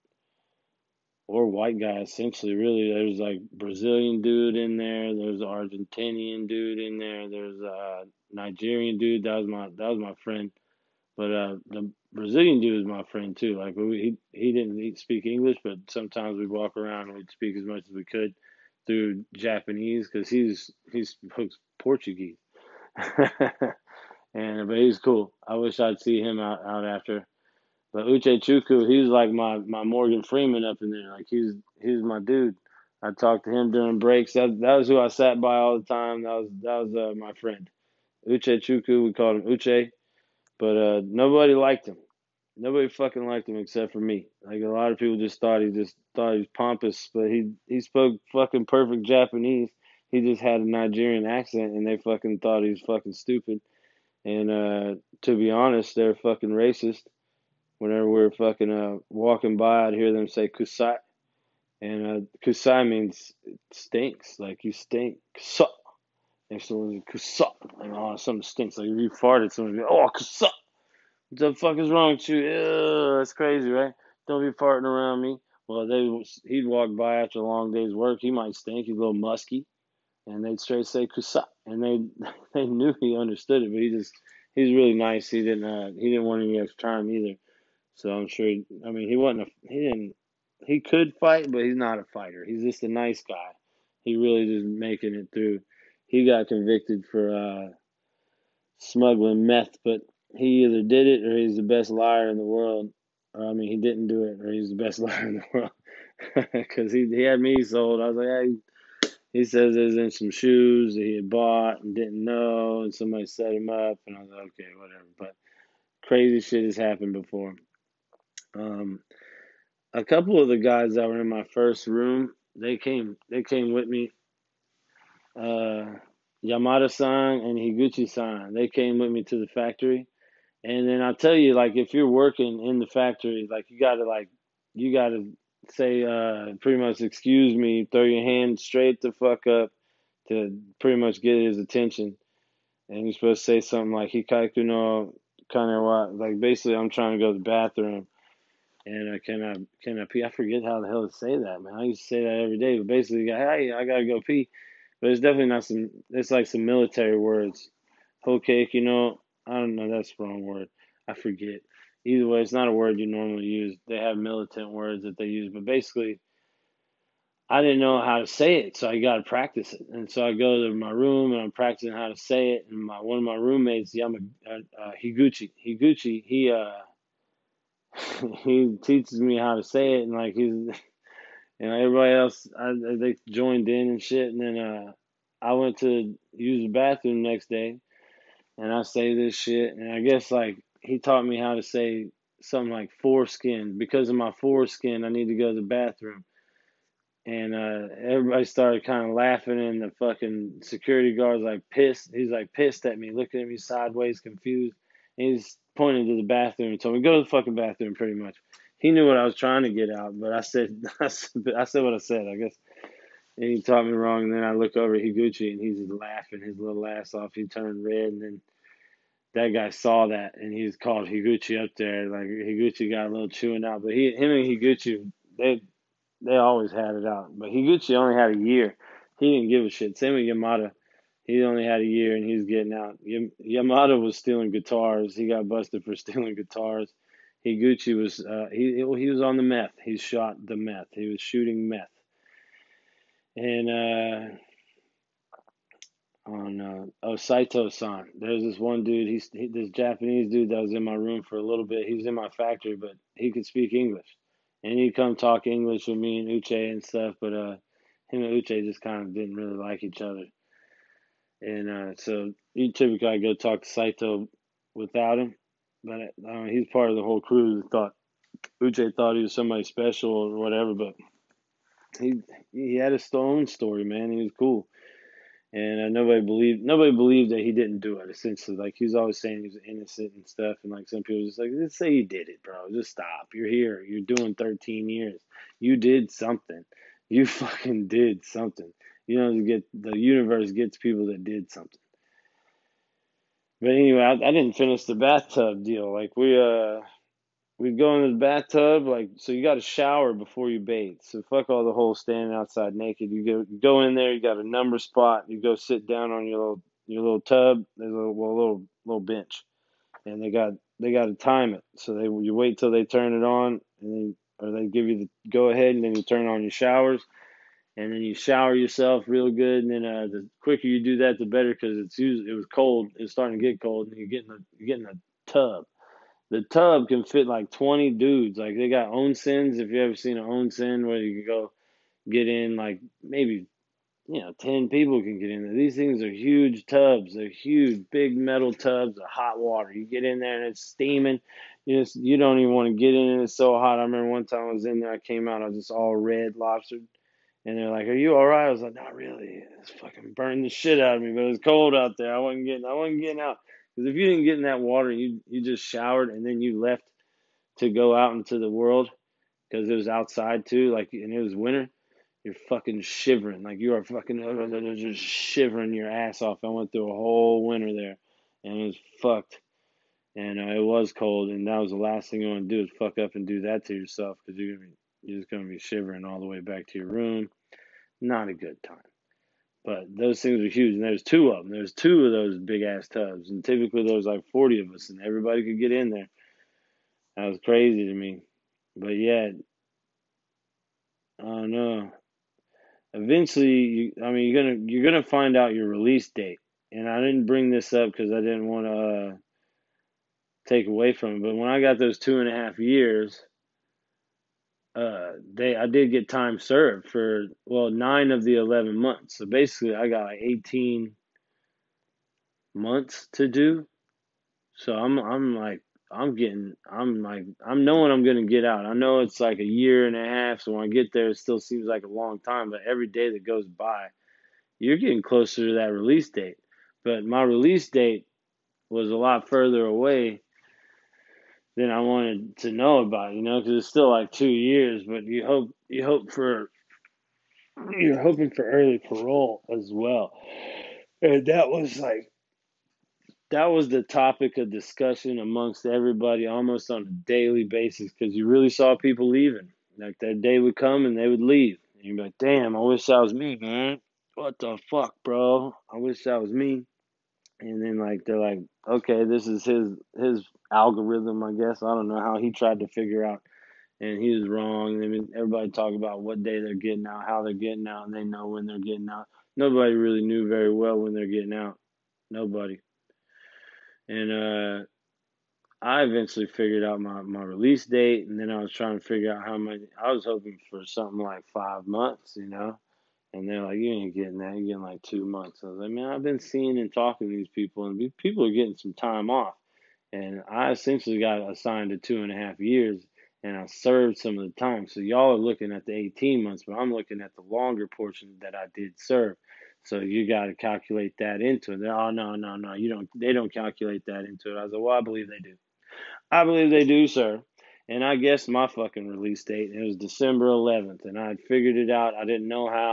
or white guy essentially. Really, there was like Brazilian dude in there. There was an Argentinian dude in there. There's a Nigerian dude. That was my that was my friend. But uh, the Brazilian dude was my friend too. Like we, he he didn't speak English, but sometimes we'd walk around and we'd speak as much as we could through Japanese because he's he's Portuguese. And but he's cool. I wish I'd see him out, out after. But Uche Chukwu, he was like my, my Morgan Freeman up in there. Like he's he's my dude. I talked to him during breaks. That that was who I sat by all the time. That was that was uh, my friend. Uche Chukwu, we called him Uche. But uh, nobody liked him. Nobody fucking liked him except for me. Like a lot of people just thought he just thought he was pompous, but he he spoke fucking perfect Japanese. He just had a Nigerian accent, and they fucking thought he was fucking stupid. And uh, to be honest, they're fucking racist. Whenever we're fucking uh, walking by, I'd hear them say "kusai," and uh, "kusai" means it stinks. Like you stink. Kusa. And someone's kusa, and oh, something stinks. Like if you farted, someone's like, "Oh, kusa." What the fuck is wrong with you? Ew, that's crazy, right? Don't be farting around me. Well, they he'd walk by after a long day's work. He might stink. He's a little musky, and they'd straight say "kusa," and they they knew he understood it, but he just he's really nice. He didn't uh, he didn't want any extra time either. So I'm sure. I mean, he wasn't. A, he didn't. He could fight, but he's not a fighter. He's just a nice guy. He really just making it through. He got convicted for uh, smuggling meth, but he either did it or he's the best liar in the world. Or, I mean, he didn't do it or he's the best liar in the world. Because he, he had me sold. I was like, hey, he says there's in some shoes that he had bought and didn't know, and somebody set him up. And I was like, okay, whatever. But crazy shit has happened before. Um, a couple of the guys that were in my first room, they came they came with me. Uh, Yamada-san and Higuchi-san, they came with me to the factory. And then I'll tell you, like, if you're working in the factory, like, you gotta, like, you gotta say, uh, pretty much, excuse me, throw your hand straight the fuck up to pretty much get his attention. And you're supposed to say something like, Hikaiku no Kanewa, like, basically, I'm trying to go to the bathroom. And uh, can I, can I pee? I forget how the hell to say that, man. I used to say that every day, but basically, hey, I gotta go pee. But it's definitely not some, it's like some military words. Hokake, you know, I don't know, that's the wrong word. I forget. Either way, it's not a word you normally use. They have militant words that they use, but basically, I didn't know how to say it, so I got to practice it. And so I go to my room and I'm practicing how to say it. And my one of my roommates, Yama, uh, uh, Higuchi, Higuchi, he uh, he teaches me how to say it, and like he's, you know, everybody else, I, they joined in and shit. And then uh, I went to use the bathroom the next day. And I say this shit, and I guess like he taught me how to say something like foreskin. Because of my foreskin, I need to go to the bathroom. And uh, everybody started kind of laughing, and the fucking security guard's like pissed. He's like pissed at me, looking at me sideways, confused. And he's pointing to the bathroom and told me, go to the fucking bathroom, pretty much. He knew what I was trying to get out, but I said, I said what I said, I guess. And he taught me wrong, and then I look over at Higuchi, and he's just laughing his little ass off. He turned red, and then that guy saw that, and he's called Higuchi up there. Like Higuchi got a little chewing out, but he, him and Higuchi, they they always had it out. But Higuchi only had a year. He didn't give a shit. Same with Yamada. He only had a year, and he was getting out. Yamada was stealing guitars. He got busted for stealing guitars. Higuchi was uh, he he was on the meth. He shot the meth. He was shooting meth, and uh, on uh, oh Saito-san. There's this one dude. He's he, this Japanese dude that was in my room for a little bit. He was in my factory, but he could speak English, and he'd come talk English with me and Uche and stuff. But uh, him and Uche just kind of didn't really like each other, and uh, so you typically I'd go talk to Saito without him. But uh, he's part of the whole crew that thought Uche thought he was somebody special or whatever. But he he had his own story, man. He was cool. And uh, nobody believed nobody believed that he didn't do it. Essentially, like he was always saying he was innocent and stuff. And like some people just like, just say you did it, bro. Just stop. You're here. You're doing thirteen years. You did something. You fucking did something. You know, to get the universe gets people that did something. But anyway, I, I didn't finish the bathtub deal. Like we uh we'd go into the bathtub, like so you got to shower before you bathe. So fuck all the whole standing outside naked. You go you go in there, you got a number spot. You go sit down on your little your little tub. There's a little well, little little bench, and they got they got to time it. So they you wait till they turn it on, and then or they give you the go ahead, and then you turn on your showers, and then you shower yourself real good. And then uh, the quicker you do that, the better, because it's usually it was cold. It's starting to get cold, and you're getting a you're getting a tub. The tub can fit like twenty dudes. Like they got onsens. If you ever seen an onsen where you can go get in, like maybe you know ten people can get in there. These things are huge tubs. They're huge, big metal tubs of hot water. You get in there and it's steaming. You just you don't even want to get in. And it's so hot. I remember one time I was in there. I came out. I was just all red, lobstered. And they're like, "Are you all right?" I was like, "Not really. It's fucking burned the shit out of me, but it was cold out there. I wasn't getting. I wasn't getting out." Because if you didn't get in that water, you you just showered and then you left to go out into the world because it was outside too, like and it was winter. You're fucking shivering, like you are fucking just shivering your ass off. I went through a whole winter there, and it was fucked. And uh, it was cold, and that was the last thing you want to do is fuck up and do that to yourself because you're gonna be, you're just gonna be shivering all the way back to your room. Not a good time. But those things were huge, and there's two of them. There's two of those big ass tubs, and typically there was like forty of us, and everybody could get in there. That was crazy to me. But yeah, I don't know. Eventually, you, I mean, you're gonna you're gonna find out your release date, and I didn't bring this up because I didn't want to uh, take away from it. But when I got those two and a half years, uh, they I did get time served for well nine of the eleven months. So basically, I got like eighteen months to do. So I'm I'm like I'm getting I'm like I'm knowing I'm gonna get out. I know it's like a year and a half, so when I get there it still seems like a long time, but every day that goes by, you're getting closer to that release date. But my release date was a lot further away than I wanted to know about, you know, because it's still like two years, but you hope you hope for you're hoping for early parole as well. And that was like that was the topic of discussion amongst everybody almost on a daily basis because you really saw people leaving. Like that day would come and they would leave. And you'd be like, damn, I wish that was me, man. What the fuck, bro? I wish that was me. And then like they're like, okay, this is his his algorithm, I guess. I don't know how he tried to figure out, and he was wrong. I mean, everybody talk about what day they're getting out, how they're getting out, and they know when they're getting out. Nobody really knew very well when they're getting out. Nobody. And uh, I eventually figured out my, my release date, and then I was trying to figure out how many. I was hoping for something like five months, you know. And they're like, you ain't getting that. You're getting like two months. I was like, man, I've been seeing and talking to these people, and these people are getting some time off. And I essentially got assigned to two and a half years, and I served some of the time. So y'all are looking at the eighteen months, but I'm looking at the longer portion that I did serve. So you got to calculate that into it. They're, oh, no, no, no. You don't. They don't calculate that into it. I was like, well, I believe they do. I believe they do, sir. And I guessed my fucking release date. It was December eleventh, and I had figured it out. I didn't know how.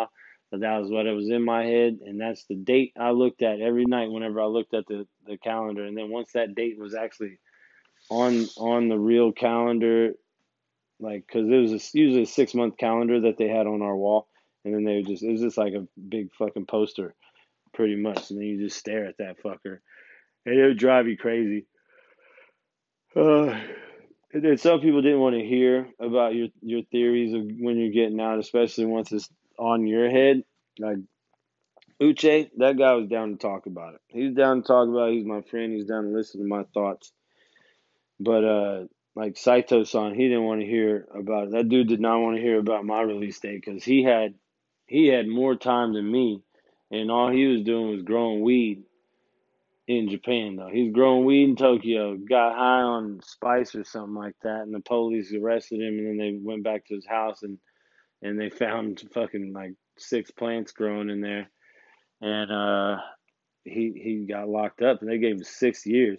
But that was what it was in my head, and that's the date I looked at every night whenever I looked at the, the calendar. And then once that date was actually on on the real calendar, like because it was a, usually a six month calendar that they had on our wall, and then they would just it was just like a big fucking poster, pretty much, and then you just stare at that fucker, and it would drive you crazy. Uh, and then some people didn't want to hear about your your theories of when you're getting out, especially once it's on your head. Like Uche, that guy was down to talk about it. He's down to talk about it. He's my friend. He's down to listen to my thoughts. But uh, like Saito-san, he didn't want to hear about it. That dude did not want to hear about my release date because he had he had more time than me, and all he was doing was growing weed in Japan. Though he's growing weed in Tokyo, got high on spice or something like that, and the police arrested him, and then they went back to his house and and they found fucking like six plants growing in there, and uh, he he got locked up, and they gave him six years.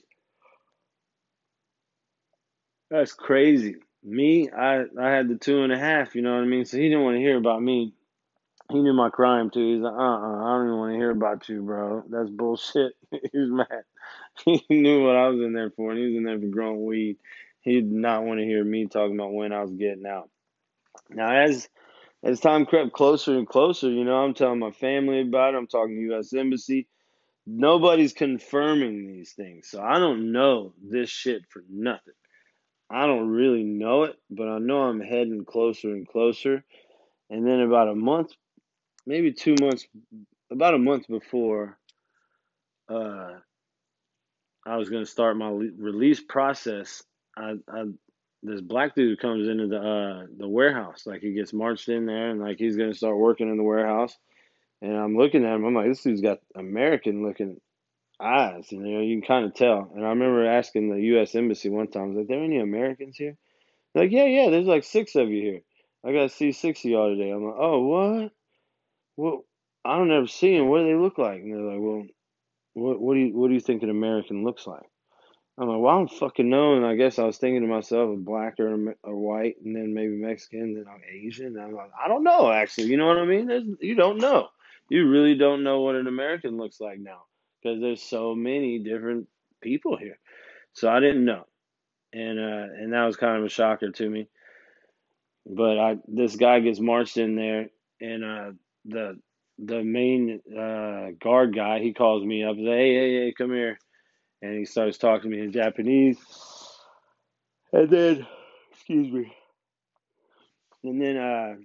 That's crazy. Me, I I had the two and a half. You know what I mean? So he didn't want to hear about me. He knew my crime too. He's like, uh, uh I don't even want to hear about you, bro. That's bullshit. He was mad. He knew what I was in there for, and he was in there for growing weed. He did not want to hear me talking about when I was getting out. Now, as as time crept closer and closer, you know, I'm telling my family about it. I'm talking to U S Embassy. Nobody's confirming these things, so I don't know this shit for nothing. I don't really know it, but I know I'm heading closer and closer. And then about a month, maybe two months, about a month before uh, I was going to start my le- release process, I, I this black dude comes into the uh, the warehouse. Like he gets marched in there, and like he's going to start working in the warehouse. And I'm looking at him. I'm like, this dude's got American looking eyes, and you know you can kind of tell. And I remember asking the U S Embassy one time, I was like, "Are there any Americans here?" They're like, yeah, yeah, there's like six of you here. I got to see six of y'all today. I'm like, oh, what? Well, I don't ever see them. What do they look like? And they're like, well, what, what do you what do you think an American looks like? I'm like, well, I don't fucking know. And I guess I was thinking to myself, a black or or white, and then maybe Mexican, then I'm Asian. And I'm like, I don't know, actually. You know what I mean? There's, you don't know. You really don't know what an American looks like now because there's so many different people here. So I didn't know, and uh, and that was kind of a shocker to me. But I this guy gets marched in there, and uh, the the main uh, guard guy, he calls me up and says, hey, hey, hey, come here. And he starts talking to me in Japanese. And then, excuse me. And then uh,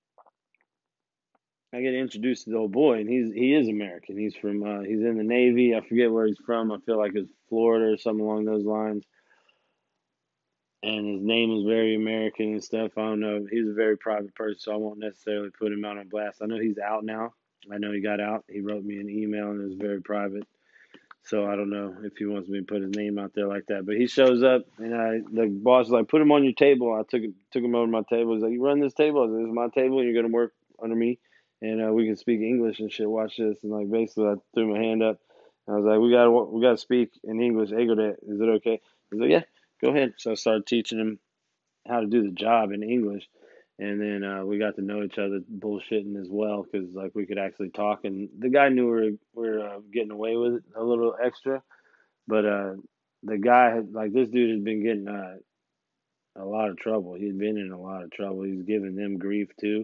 I get introduced to the old boy, and he's he is American. He's from uh, he's in the Navy. I forget where he's from. I feel like it's Florida or something along those lines. And his name is very American and stuff. I don't know. He's a very private person, so I won't necessarily put him out on blast. I know he's out now. I know he got out. He wrote me an email, and it was very private. So I don't know if he wants me to put his name out there like that. But he shows up, and I, the boss is like, put him on your table. I took took him over to my table. He's like, you run this table. I said, this is my table, and you're going to work under me, and uh, we can speak English and shit. Watch this. And like basically, I threw my hand up. And I was like, we got we got to speak in English. Egode, is it okay? He's like, yeah, go ahead. So I started teaching him how to do the job in English. And then uh, we got to know each other bullshitting as well because like we could actually talk. And the guy knew we were, we were uh, getting away with it a little extra. But uh, the guy had, like, this dude had been getting uh, a lot of trouble. He'd been in a lot of trouble. He was giving them grief too.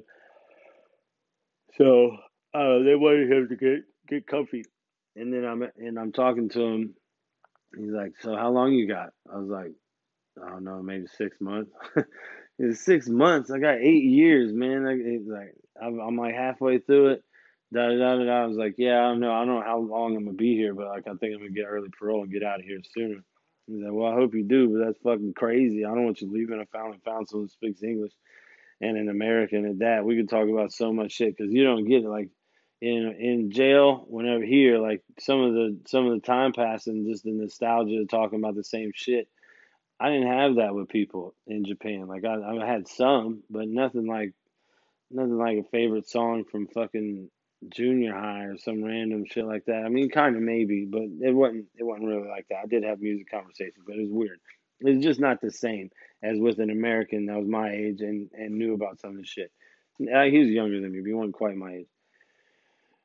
So uh, they wanted him to get, get comfy. And then I'm and I'm talking to him. He's like, so how long you got? I was like, I don't know, maybe six months. It's six months. I got eight years, man. Like, it's like I'm, I'm like halfway through it. Da da da da. I was like, yeah, I don't know. I don't know how long I'm gonna be here, but like I think I'm gonna get early parole and get out of here sooner. He's like, well, I hope you do, but that's fucking crazy. I don't want you leaving a family found someone who speaks English and an American at that. We could talk about so much shit because you don't get it. Like in in jail, whenever here, like some of the some of the time passing, just the nostalgia of talking about the same shit. I didn't have that with people in Japan. Like I, I had some, but nothing like nothing like a favorite song from fucking junior high or some random shit like that. I mean, kind of maybe, but it wasn't. It wasn't really like that. I did have music conversations, but it was weird. It's just not the same as with an American that was my age and and knew about some of the shit. Uh, he was younger than me, but he wasn't quite my age.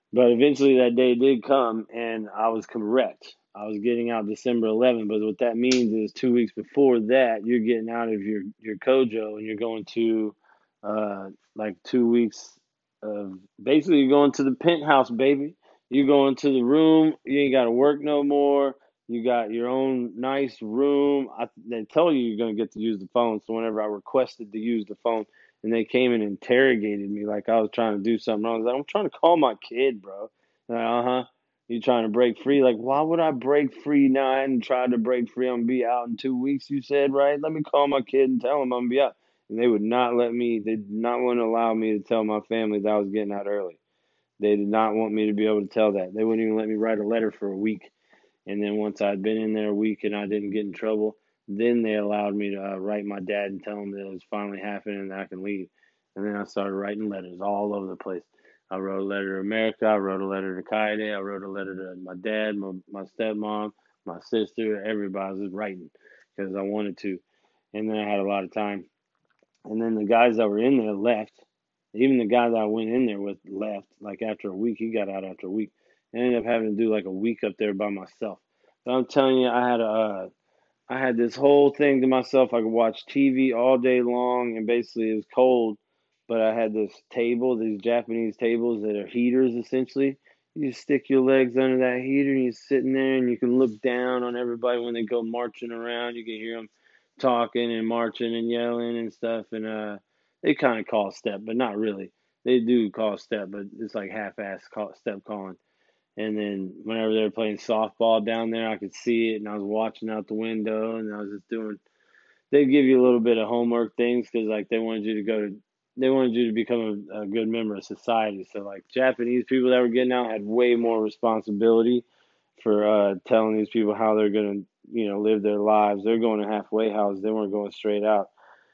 But eventually that day did come, and I was correct. I was getting out December eleventh, but what that means is two weeks before that, you're getting out of your, your Kojo and you're going to uh, like two weeks of basically you're going to the penthouse, baby. You're going to the room. You ain't got to work no more. You got your own nice room. I, they tell you you're going to get to use the phone. So whenever I requested to use the phone, and they came and interrogated me like I was trying to do something wrong. I was like, I'm trying to call my kid, bro. Like, uh huh. You trying to break free? Like, why would I break free now? I hadn't tried to break free. I'm gonna be out in two weeks. You said, right? Let me call my kid and tell him I'm gonna be out. And they would not let me. They did not want to allow me to tell my family that I was getting out early. They did not want me to be able to tell that. They wouldn't even let me write a letter for a week. And then once I'd been in there a week and I didn't get in trouble, then they allowed me to uh, write my dad and tell him that it was finally happening and that I can leave. And then I started writing letters all over the place. I wrote a letter to America. I wrote a letter to Kaide. I wrote a letter to my dad, my, my stepmom, my sister, everybody. I was just writing because I wanted to. And then I had a lot of time. And then the guys that were in there left. Even the guy that I went in there with left. Like after a week, he got out after a week. I ended up having to do like a week up there by myself. But I'm telling you, I had a, uh, I had this whole thing to myself. I could watch T V all day long, and basically it was cold. But I had this table, these Japanese tables that are heaters essentially. You just stick your legs under that heater, and you're sitting there, and you can look down on everybody when they go marching around. You can hear them talking and marching and yelling and stuff. And uh, they kind of call step, but not really. They do call step, but it's like half-ass call, step calling. And then whenever they were playing softball down there, I could see it, and I was watching out the window, and I was just doing. They give you a little bit of homework things because like they wanted you to go to, they wanted you to become a, a good member of society. So like Japanese people that were getting out had way more responsibility for uh, telling these people how they're gonna, you know, live their lives. They're going to halfway houses. They weren't going straight out.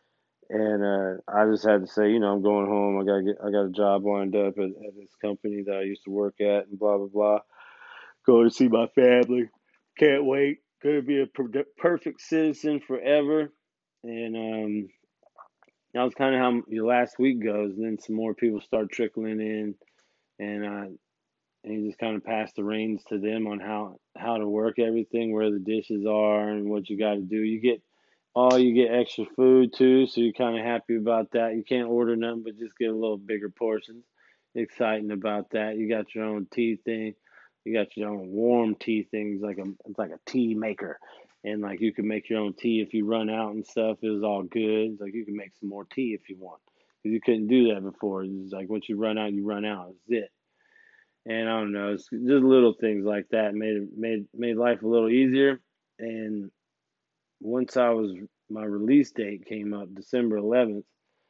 And uh, I just had to say, you know, I'm going home. I got get, I got a job lined up at, at this company that I used to work at, and blah blah blah. Go to see my family. Can't wait. Gonna be a per- perfect citizen forever. And um, that was kind of how your last week goes. And then some more people start trickling in, and uh, and you just kind of pass the reins to them on how how to work everything, where the dishes are, and what you got to do. You get oh, you get extra food too, so you're kind of happy about that. You can't order nothing, but just get a little bigger portions. Exciting about that. You got your own tea thing. You got your own warm tea things, like a it's like a tea maker, and like you can make your own tea if you run out and stuff. It was all good. It's like you can make some more tea if you want, because you couldn't do that before. It's like once you run out, you run out. It's it. And I don't know, it's just little things like that made it made made life a little easier. And once I was my release date came up, December eleventh.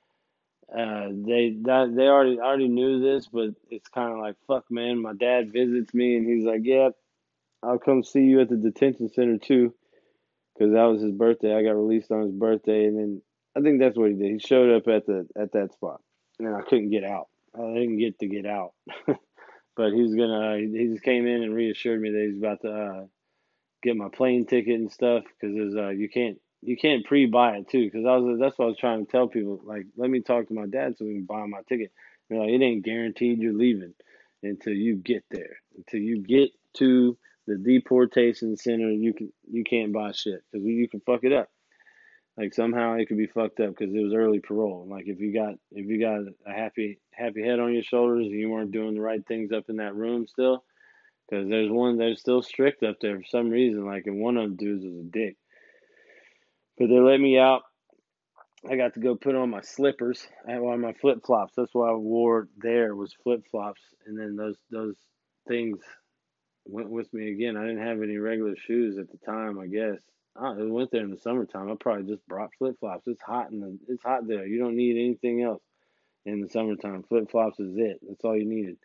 Uh, they that they already already knew this, but it's kind of like fuck, man. My dad visits me, and he's like, "Yeah, I'll come see you at the detention center too," because that was his birthday. I got released on his birthday, and then I think that's what he did. He showed up at the at that spot, and I couldn't get out. I didn't get to get out. But he was gonna. He just came in and reassured me that he's about to uh, get my plane ticket and stuff because uh, you can't you can't pre-buy it too. Because I was that's what I was trying to tell people. Like, let me talk to my dad so we can buy my ticket. They're like, it ain't guaranteed you're leaving until you get there. Until you get to the deportation center, you can you can't buy shit because you can fuck it up. Like somehow it could be fucked up because it was early parole. Like if you got if you got a happy happy head on your shoulders and you weren't doing the right things up in that room still, because there's one that's still strict up there for some reason. Like and one of them dudes was a dick, but they let me out. I got to go put on my slippers. I had on my flip flops. That's what I wore there was flip flops, and then those those things went with me again. I didn't have any regular shoes at the time, I guess. I went there in the summertime. I probably just brought flip flops. It's hot in the it's hot there. You don't need anything else in the summertime. Flip flops is it. That's all you needed.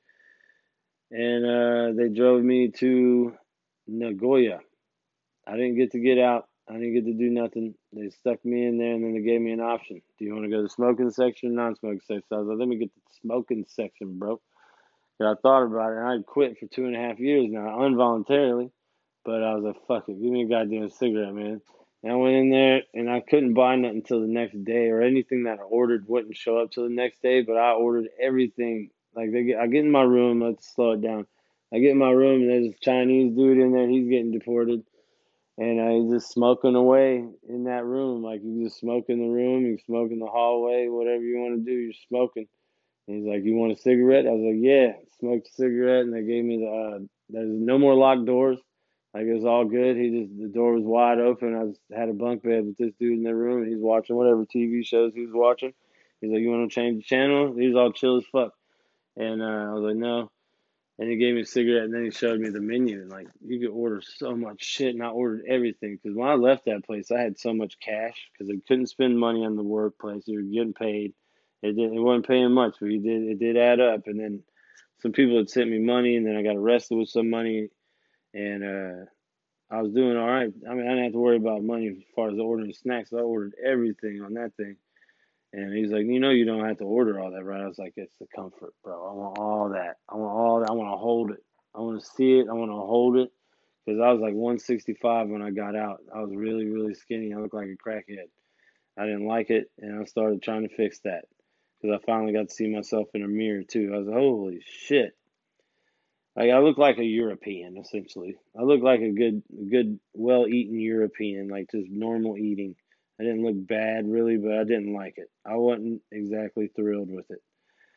And uh, they drove me to Nagoya. I didn't get to get out. I didn't get to do nothing. They stuck me in there, and then they gave me an option. Do you want to go to the smoking section or non-smoking section? So I was like, let me get the smoking section, bro. And I thought about it, and I'd quit for two and a half years now, involuntarily. But I was like, fuck it, give me a goddamn cigarette, man. And I went in there, and I couldn't buy nothing until the next day, or anything that I ordered wouldn't show up till the next day. But I ordered everything Like they get, I get in my room. Let's slow it down. I get in my room and there's this Chinese dude in there. He's getting deported, and uh, he's just smoking away in that room. Like you just smoke in the room, you smoke in the hallway, whatever you want to do, you're smoking. And he's like, "You want a cigarette?" I was like, "Yeah." Smoked a cigarette, and they gave me the. Uh, there's no more locked doors. Like it was all good. He just the door was wide open. I just had a bunk bed with this dude in the room, and he's watching whatever T V shows he was watching. He's like, "You want to change the channel?" He was all chill as fuck, and uh, I was like, "No." And he gave me a cigarette, and then he showed me the menu, and like you could order so much shit, and I ordered everything because when I left that place, I had so much cash because I couldn't spend money on the workplace. You were getting paid. It didn't. It wasn't paying much, but it did. It did add up, and then some people had sent me money, and then I got arrested with some money, and uh, I was doing all right. I mean, I didn't have to worry about money as far as ordering snacks. I ordered everything on that thing. And he's like, you know, you don't have to order all that, right? I was like, it's the comfort, bro. I want all that. I want all that. I want to hold it. I want to see it. I want to hold it. Because I was like one sixty-five when I got out. I was really, really skinny. I looked like a crackhead. I didn't like it, and I started trying to fix that. Because I finally got to see myself in a mirror, too. I was like, holy shit. Like, I look like a European, essentially. I look like a good, good, well-eaten European, like just normal eating. I didn't look bad, really, but I didn't like it. I wasn't exactly thrilled with it.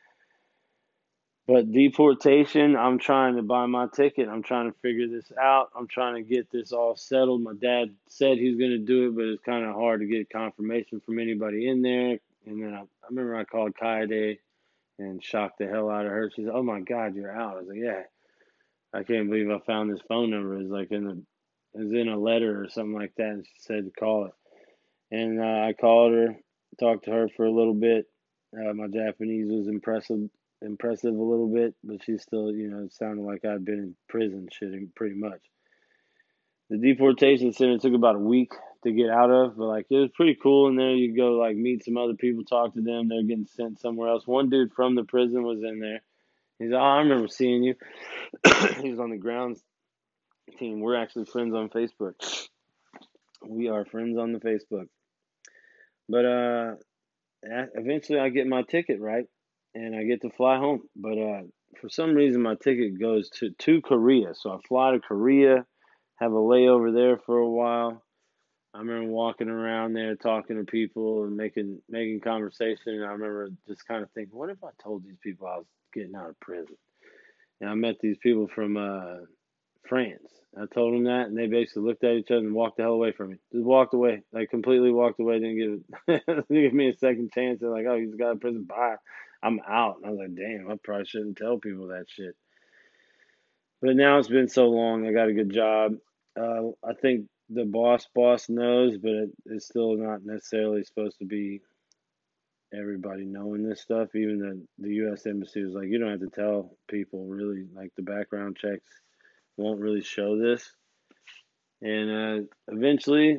But deportation, I'm trying to buy my ticket. I'm trying to figure this out. I'm trying to get this all settled. My dad said he's going to do it, but it's kind of hard to get confirmation from anybody in there. And then I, I remember I called Kaede and shocked the hell out of her. She said, "Oh my God, you're out." I was like, "Yeah." I can't believe I found this phone number. It's like in the, it was in a letter or something like that, and she said to call it. And uh, I called her, talked to her for a little bit. Uh, my Japanese was impressive, impressive a little bit, but she still, you know, it sounded like I'd been in prison, shit, pretty much. The deportation center took about a week to get out of, but like it was pretty cool in there. You go like meet some other people, talk to them. They're getting sent somewhere else. One dude from the prison was in there. He's like, "Oh, I remember seeing you." He was on the grounds team. We're actually friends on Facebook. We are friends on the Facebook. But uh, eventually I get my ticket, right, and I get to fly home. But uh, for some reason my ticket goes to to Korea, so I fly to Korea, have a layover there for a while. I remember walking around there talking to people and making making conversation. And I remember just kind of thinking, what if I told these people I was getting out of prison? And I met these people from uh, France. I told them that, and they basically looked at each other and walked the hell away from me. Just walked away, like completely walked away. Didn't give didn't give me a second chance. They're like, "Oh, you just got out of prison. Bye." I'm out. And I was like, "Damn, I probably shouldn't tell people that shit." But now it's been so long. I got a good job. Uh, I think the boss boss knows, but it, it's still not necessarily supposed to be everybody knowing this stuff. Even the the U S embassy was like, "You don't have to tell people really. Like the background checks won't really show this." And uh, eventually,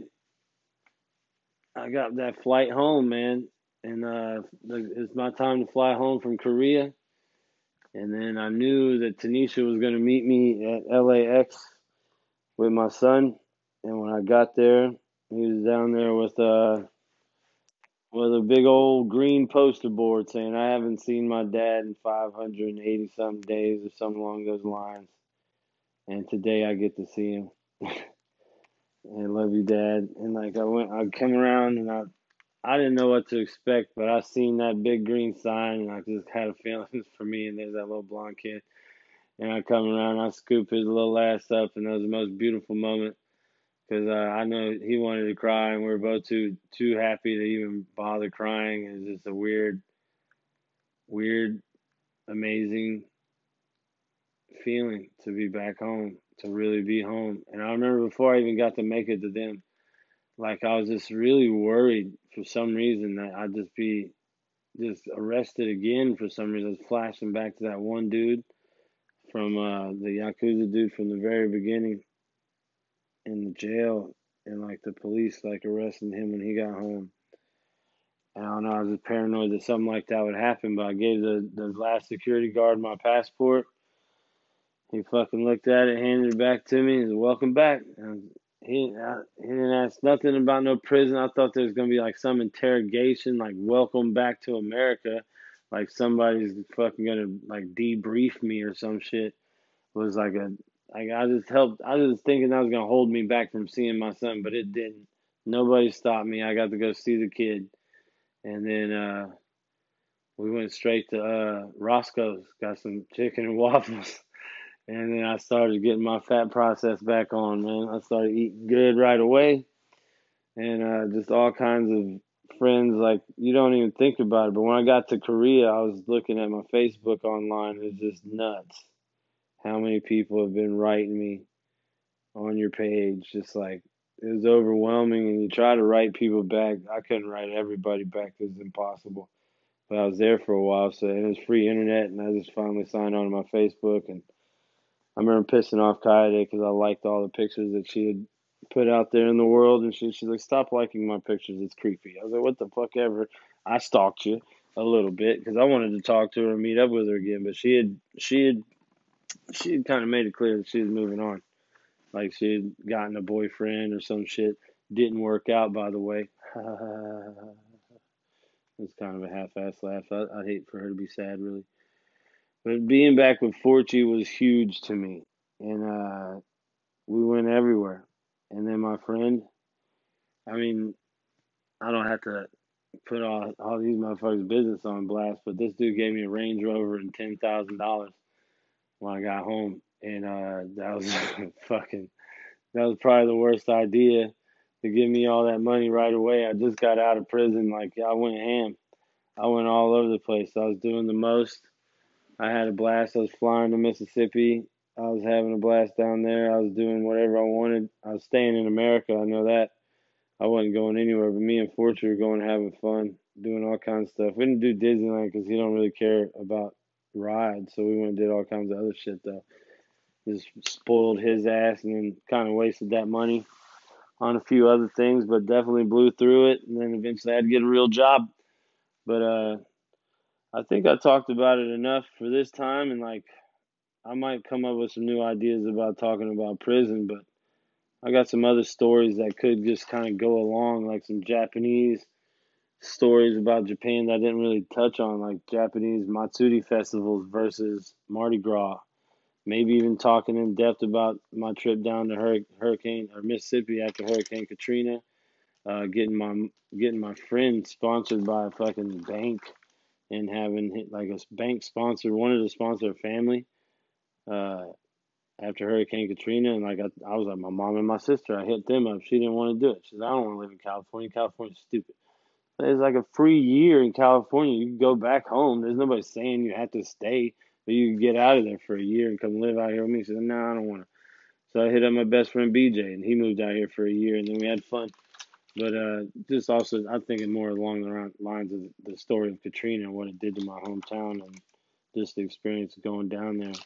I got that flight home, man. And uh, it's my time to fly home from Korea. And then I knew that Tanisha was going to meet me at L A X with my son. And when I got there, he was down there with uh with a big old green poster board saying, "I haven't seen my dad in five hundred eighty something days," or something along those lines. And today I get to see him. And love you, Dad. And like I went, I come around and I, I didn't know what to expect, but I seen that big green sign and I just had a feeling it was for me. And there's that little blonde kid. And I come around, I scoop his little ass up, and that was the most beautiful moment because uh, I know he wanted to cry, and we were both too too happy to even bother crying. It's just a weird, weird, amazing feeling to be back home, to really be home. And I remember before I even got to make it to them, like I was just really worried for some reason that I'd just be just arrested again for some reason. I was flashing back to that one dude from uh, the Yakuza dude from the very beginning in the jail, and like the police like arresting him when he got home. And I don't know, I was just paranoid that something like that would happen, but I gave the, the last security guard my passport. He fucking looked at it, handed it back to me, and said, "Welcome back." And he, I, he didn't ask nothing about no prison. I thought there was going to be like some interrogation, like "Welcome back to America." like somebody's fucking gonna like debrief me or some shit. Was like a like I just helped. I was thinking that was gonna hold me back from seeing my son, but it didn't. Nobody stopped me. I got to go see the kid, and then uh, we went straight to uh, Roscoe's, got some chicken and waffles, and then I started getting my fat process back on. Man, I started eating good right away, and uh, just all kinds of friends. Like you don't even think about it, but when I got to Korea, I was looking at my Facebook online. It's just nuts how many people have been writing me on your page. Just like it was overwhelming, and you try to write people back. I couldn't write everybody back; it was impossible. But I was there for a while, so and it was free internet, and I just finally signed on to my Facebook. And I remember pissing off Kaede because I liked all the pictures that she had put out there in the world, and she she's like, "Stop liking my pictures; it's creepy." I was like, "What the fuck ever?" I stalked you a little bit because I wanted to talk to her and meet up with her again, but she had she had she had kind of made it clear that she was moving on. Like she had gotten a boyfriend or some shit. Didn't work out, by the way. It's kind of a half-ass laugh. I, I'd hate for her to be sad, really. But being back with Forchi was huge to me. And uh, we went everywhere. And then my friend, I mean, I don't have to put all, all these motherfuckers' business on blast, but this dude gave me a Range Rover and ten thousand dollars when I got home. And uh, that was fucking, that was probably the worst idea to give me all that money right away. I just got out of prison. Like, I went ham. I went all over the place. I was doing the most. I had a blast. I was flying to Mississippi. I was having a blast down there. I was doing whatever I wanted. I was staying in America. I know that. I wasn't going anywhere, but me and Fortune were going having fun, doing all kinds of stuff. We didn't do Disneyland because he don't really care about rides, so we went and did all kinds of other shit, though. Just spoiled his ass and then kind of wasted that money on a few other things, but definitely blew through it. And then eventually I had to get a real job. But uh, I think I talked about it enough for this time, and like I might come up with some new ideas about talking about prison, but I got some other stories that could just kind of go along, like some Japanese stories about Japan that I didn't really touch on, like Japanese Matsuri festivals versus Mardi Gras. Maybe even talking in depth about my trip down to Hur- Hurricane or Mississippi after Hurricane Katrina. Uh, getting my getting my friend sponsored by a fucking bank and having like a bank sponsor wanted to sponsor a family uh, after Hurricane Katrina, and like I, I was like my mom and my sister. I hit them up. She didn't want to do it. She said, "I don't want to live in California. California's stupid." It's like a free year in California. You can go back home. There's nobody saying you have to stay, but you can get out of there for a year and come live out here with me. She said, "No, I don't want to." So I hit up my best friend B J, and he moved out here for a year, and then we had fun. But uh, just also, I'm thinking more along the lines of the story of Katrina and what it did to my hometown and just the experience of going down there.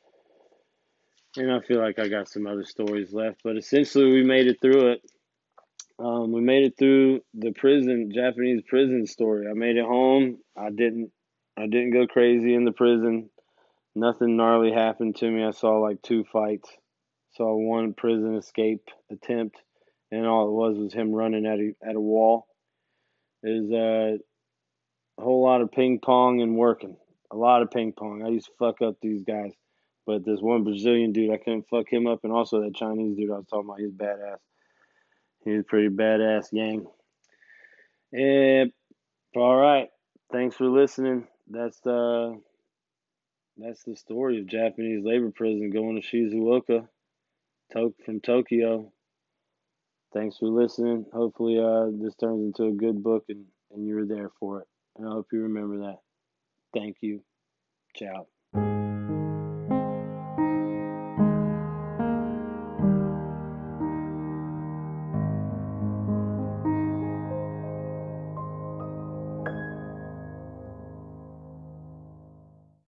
And I feel like I got some other stories left, but essentially we made it through it. Um, we made it through the prison, Japanese prison story. I made it home. I didn't, I didn't go crazy in the prison. Nothing gnarly happened to me. I saw like two fights. Saw one prison escape attempt, and all it was was him running at a at a wall. There's uh, a whole lot of ping pong and working. A lot of ping pong. I used to fuck up these guys. But this one Brazilian dude, I couldn't fuck him up. And also that Chinese dude I was talking about, he's badass. He's pretty badass yang. Yep. All right. Thanks for listening. That's the, that's the story of Japanese labor prison going to Shizuoka to- from Tokyo. Thanks for listening. Hopefully uh, this turns into a good book and, and you were there for it. And I hope you remember that. Thank you. Ciao.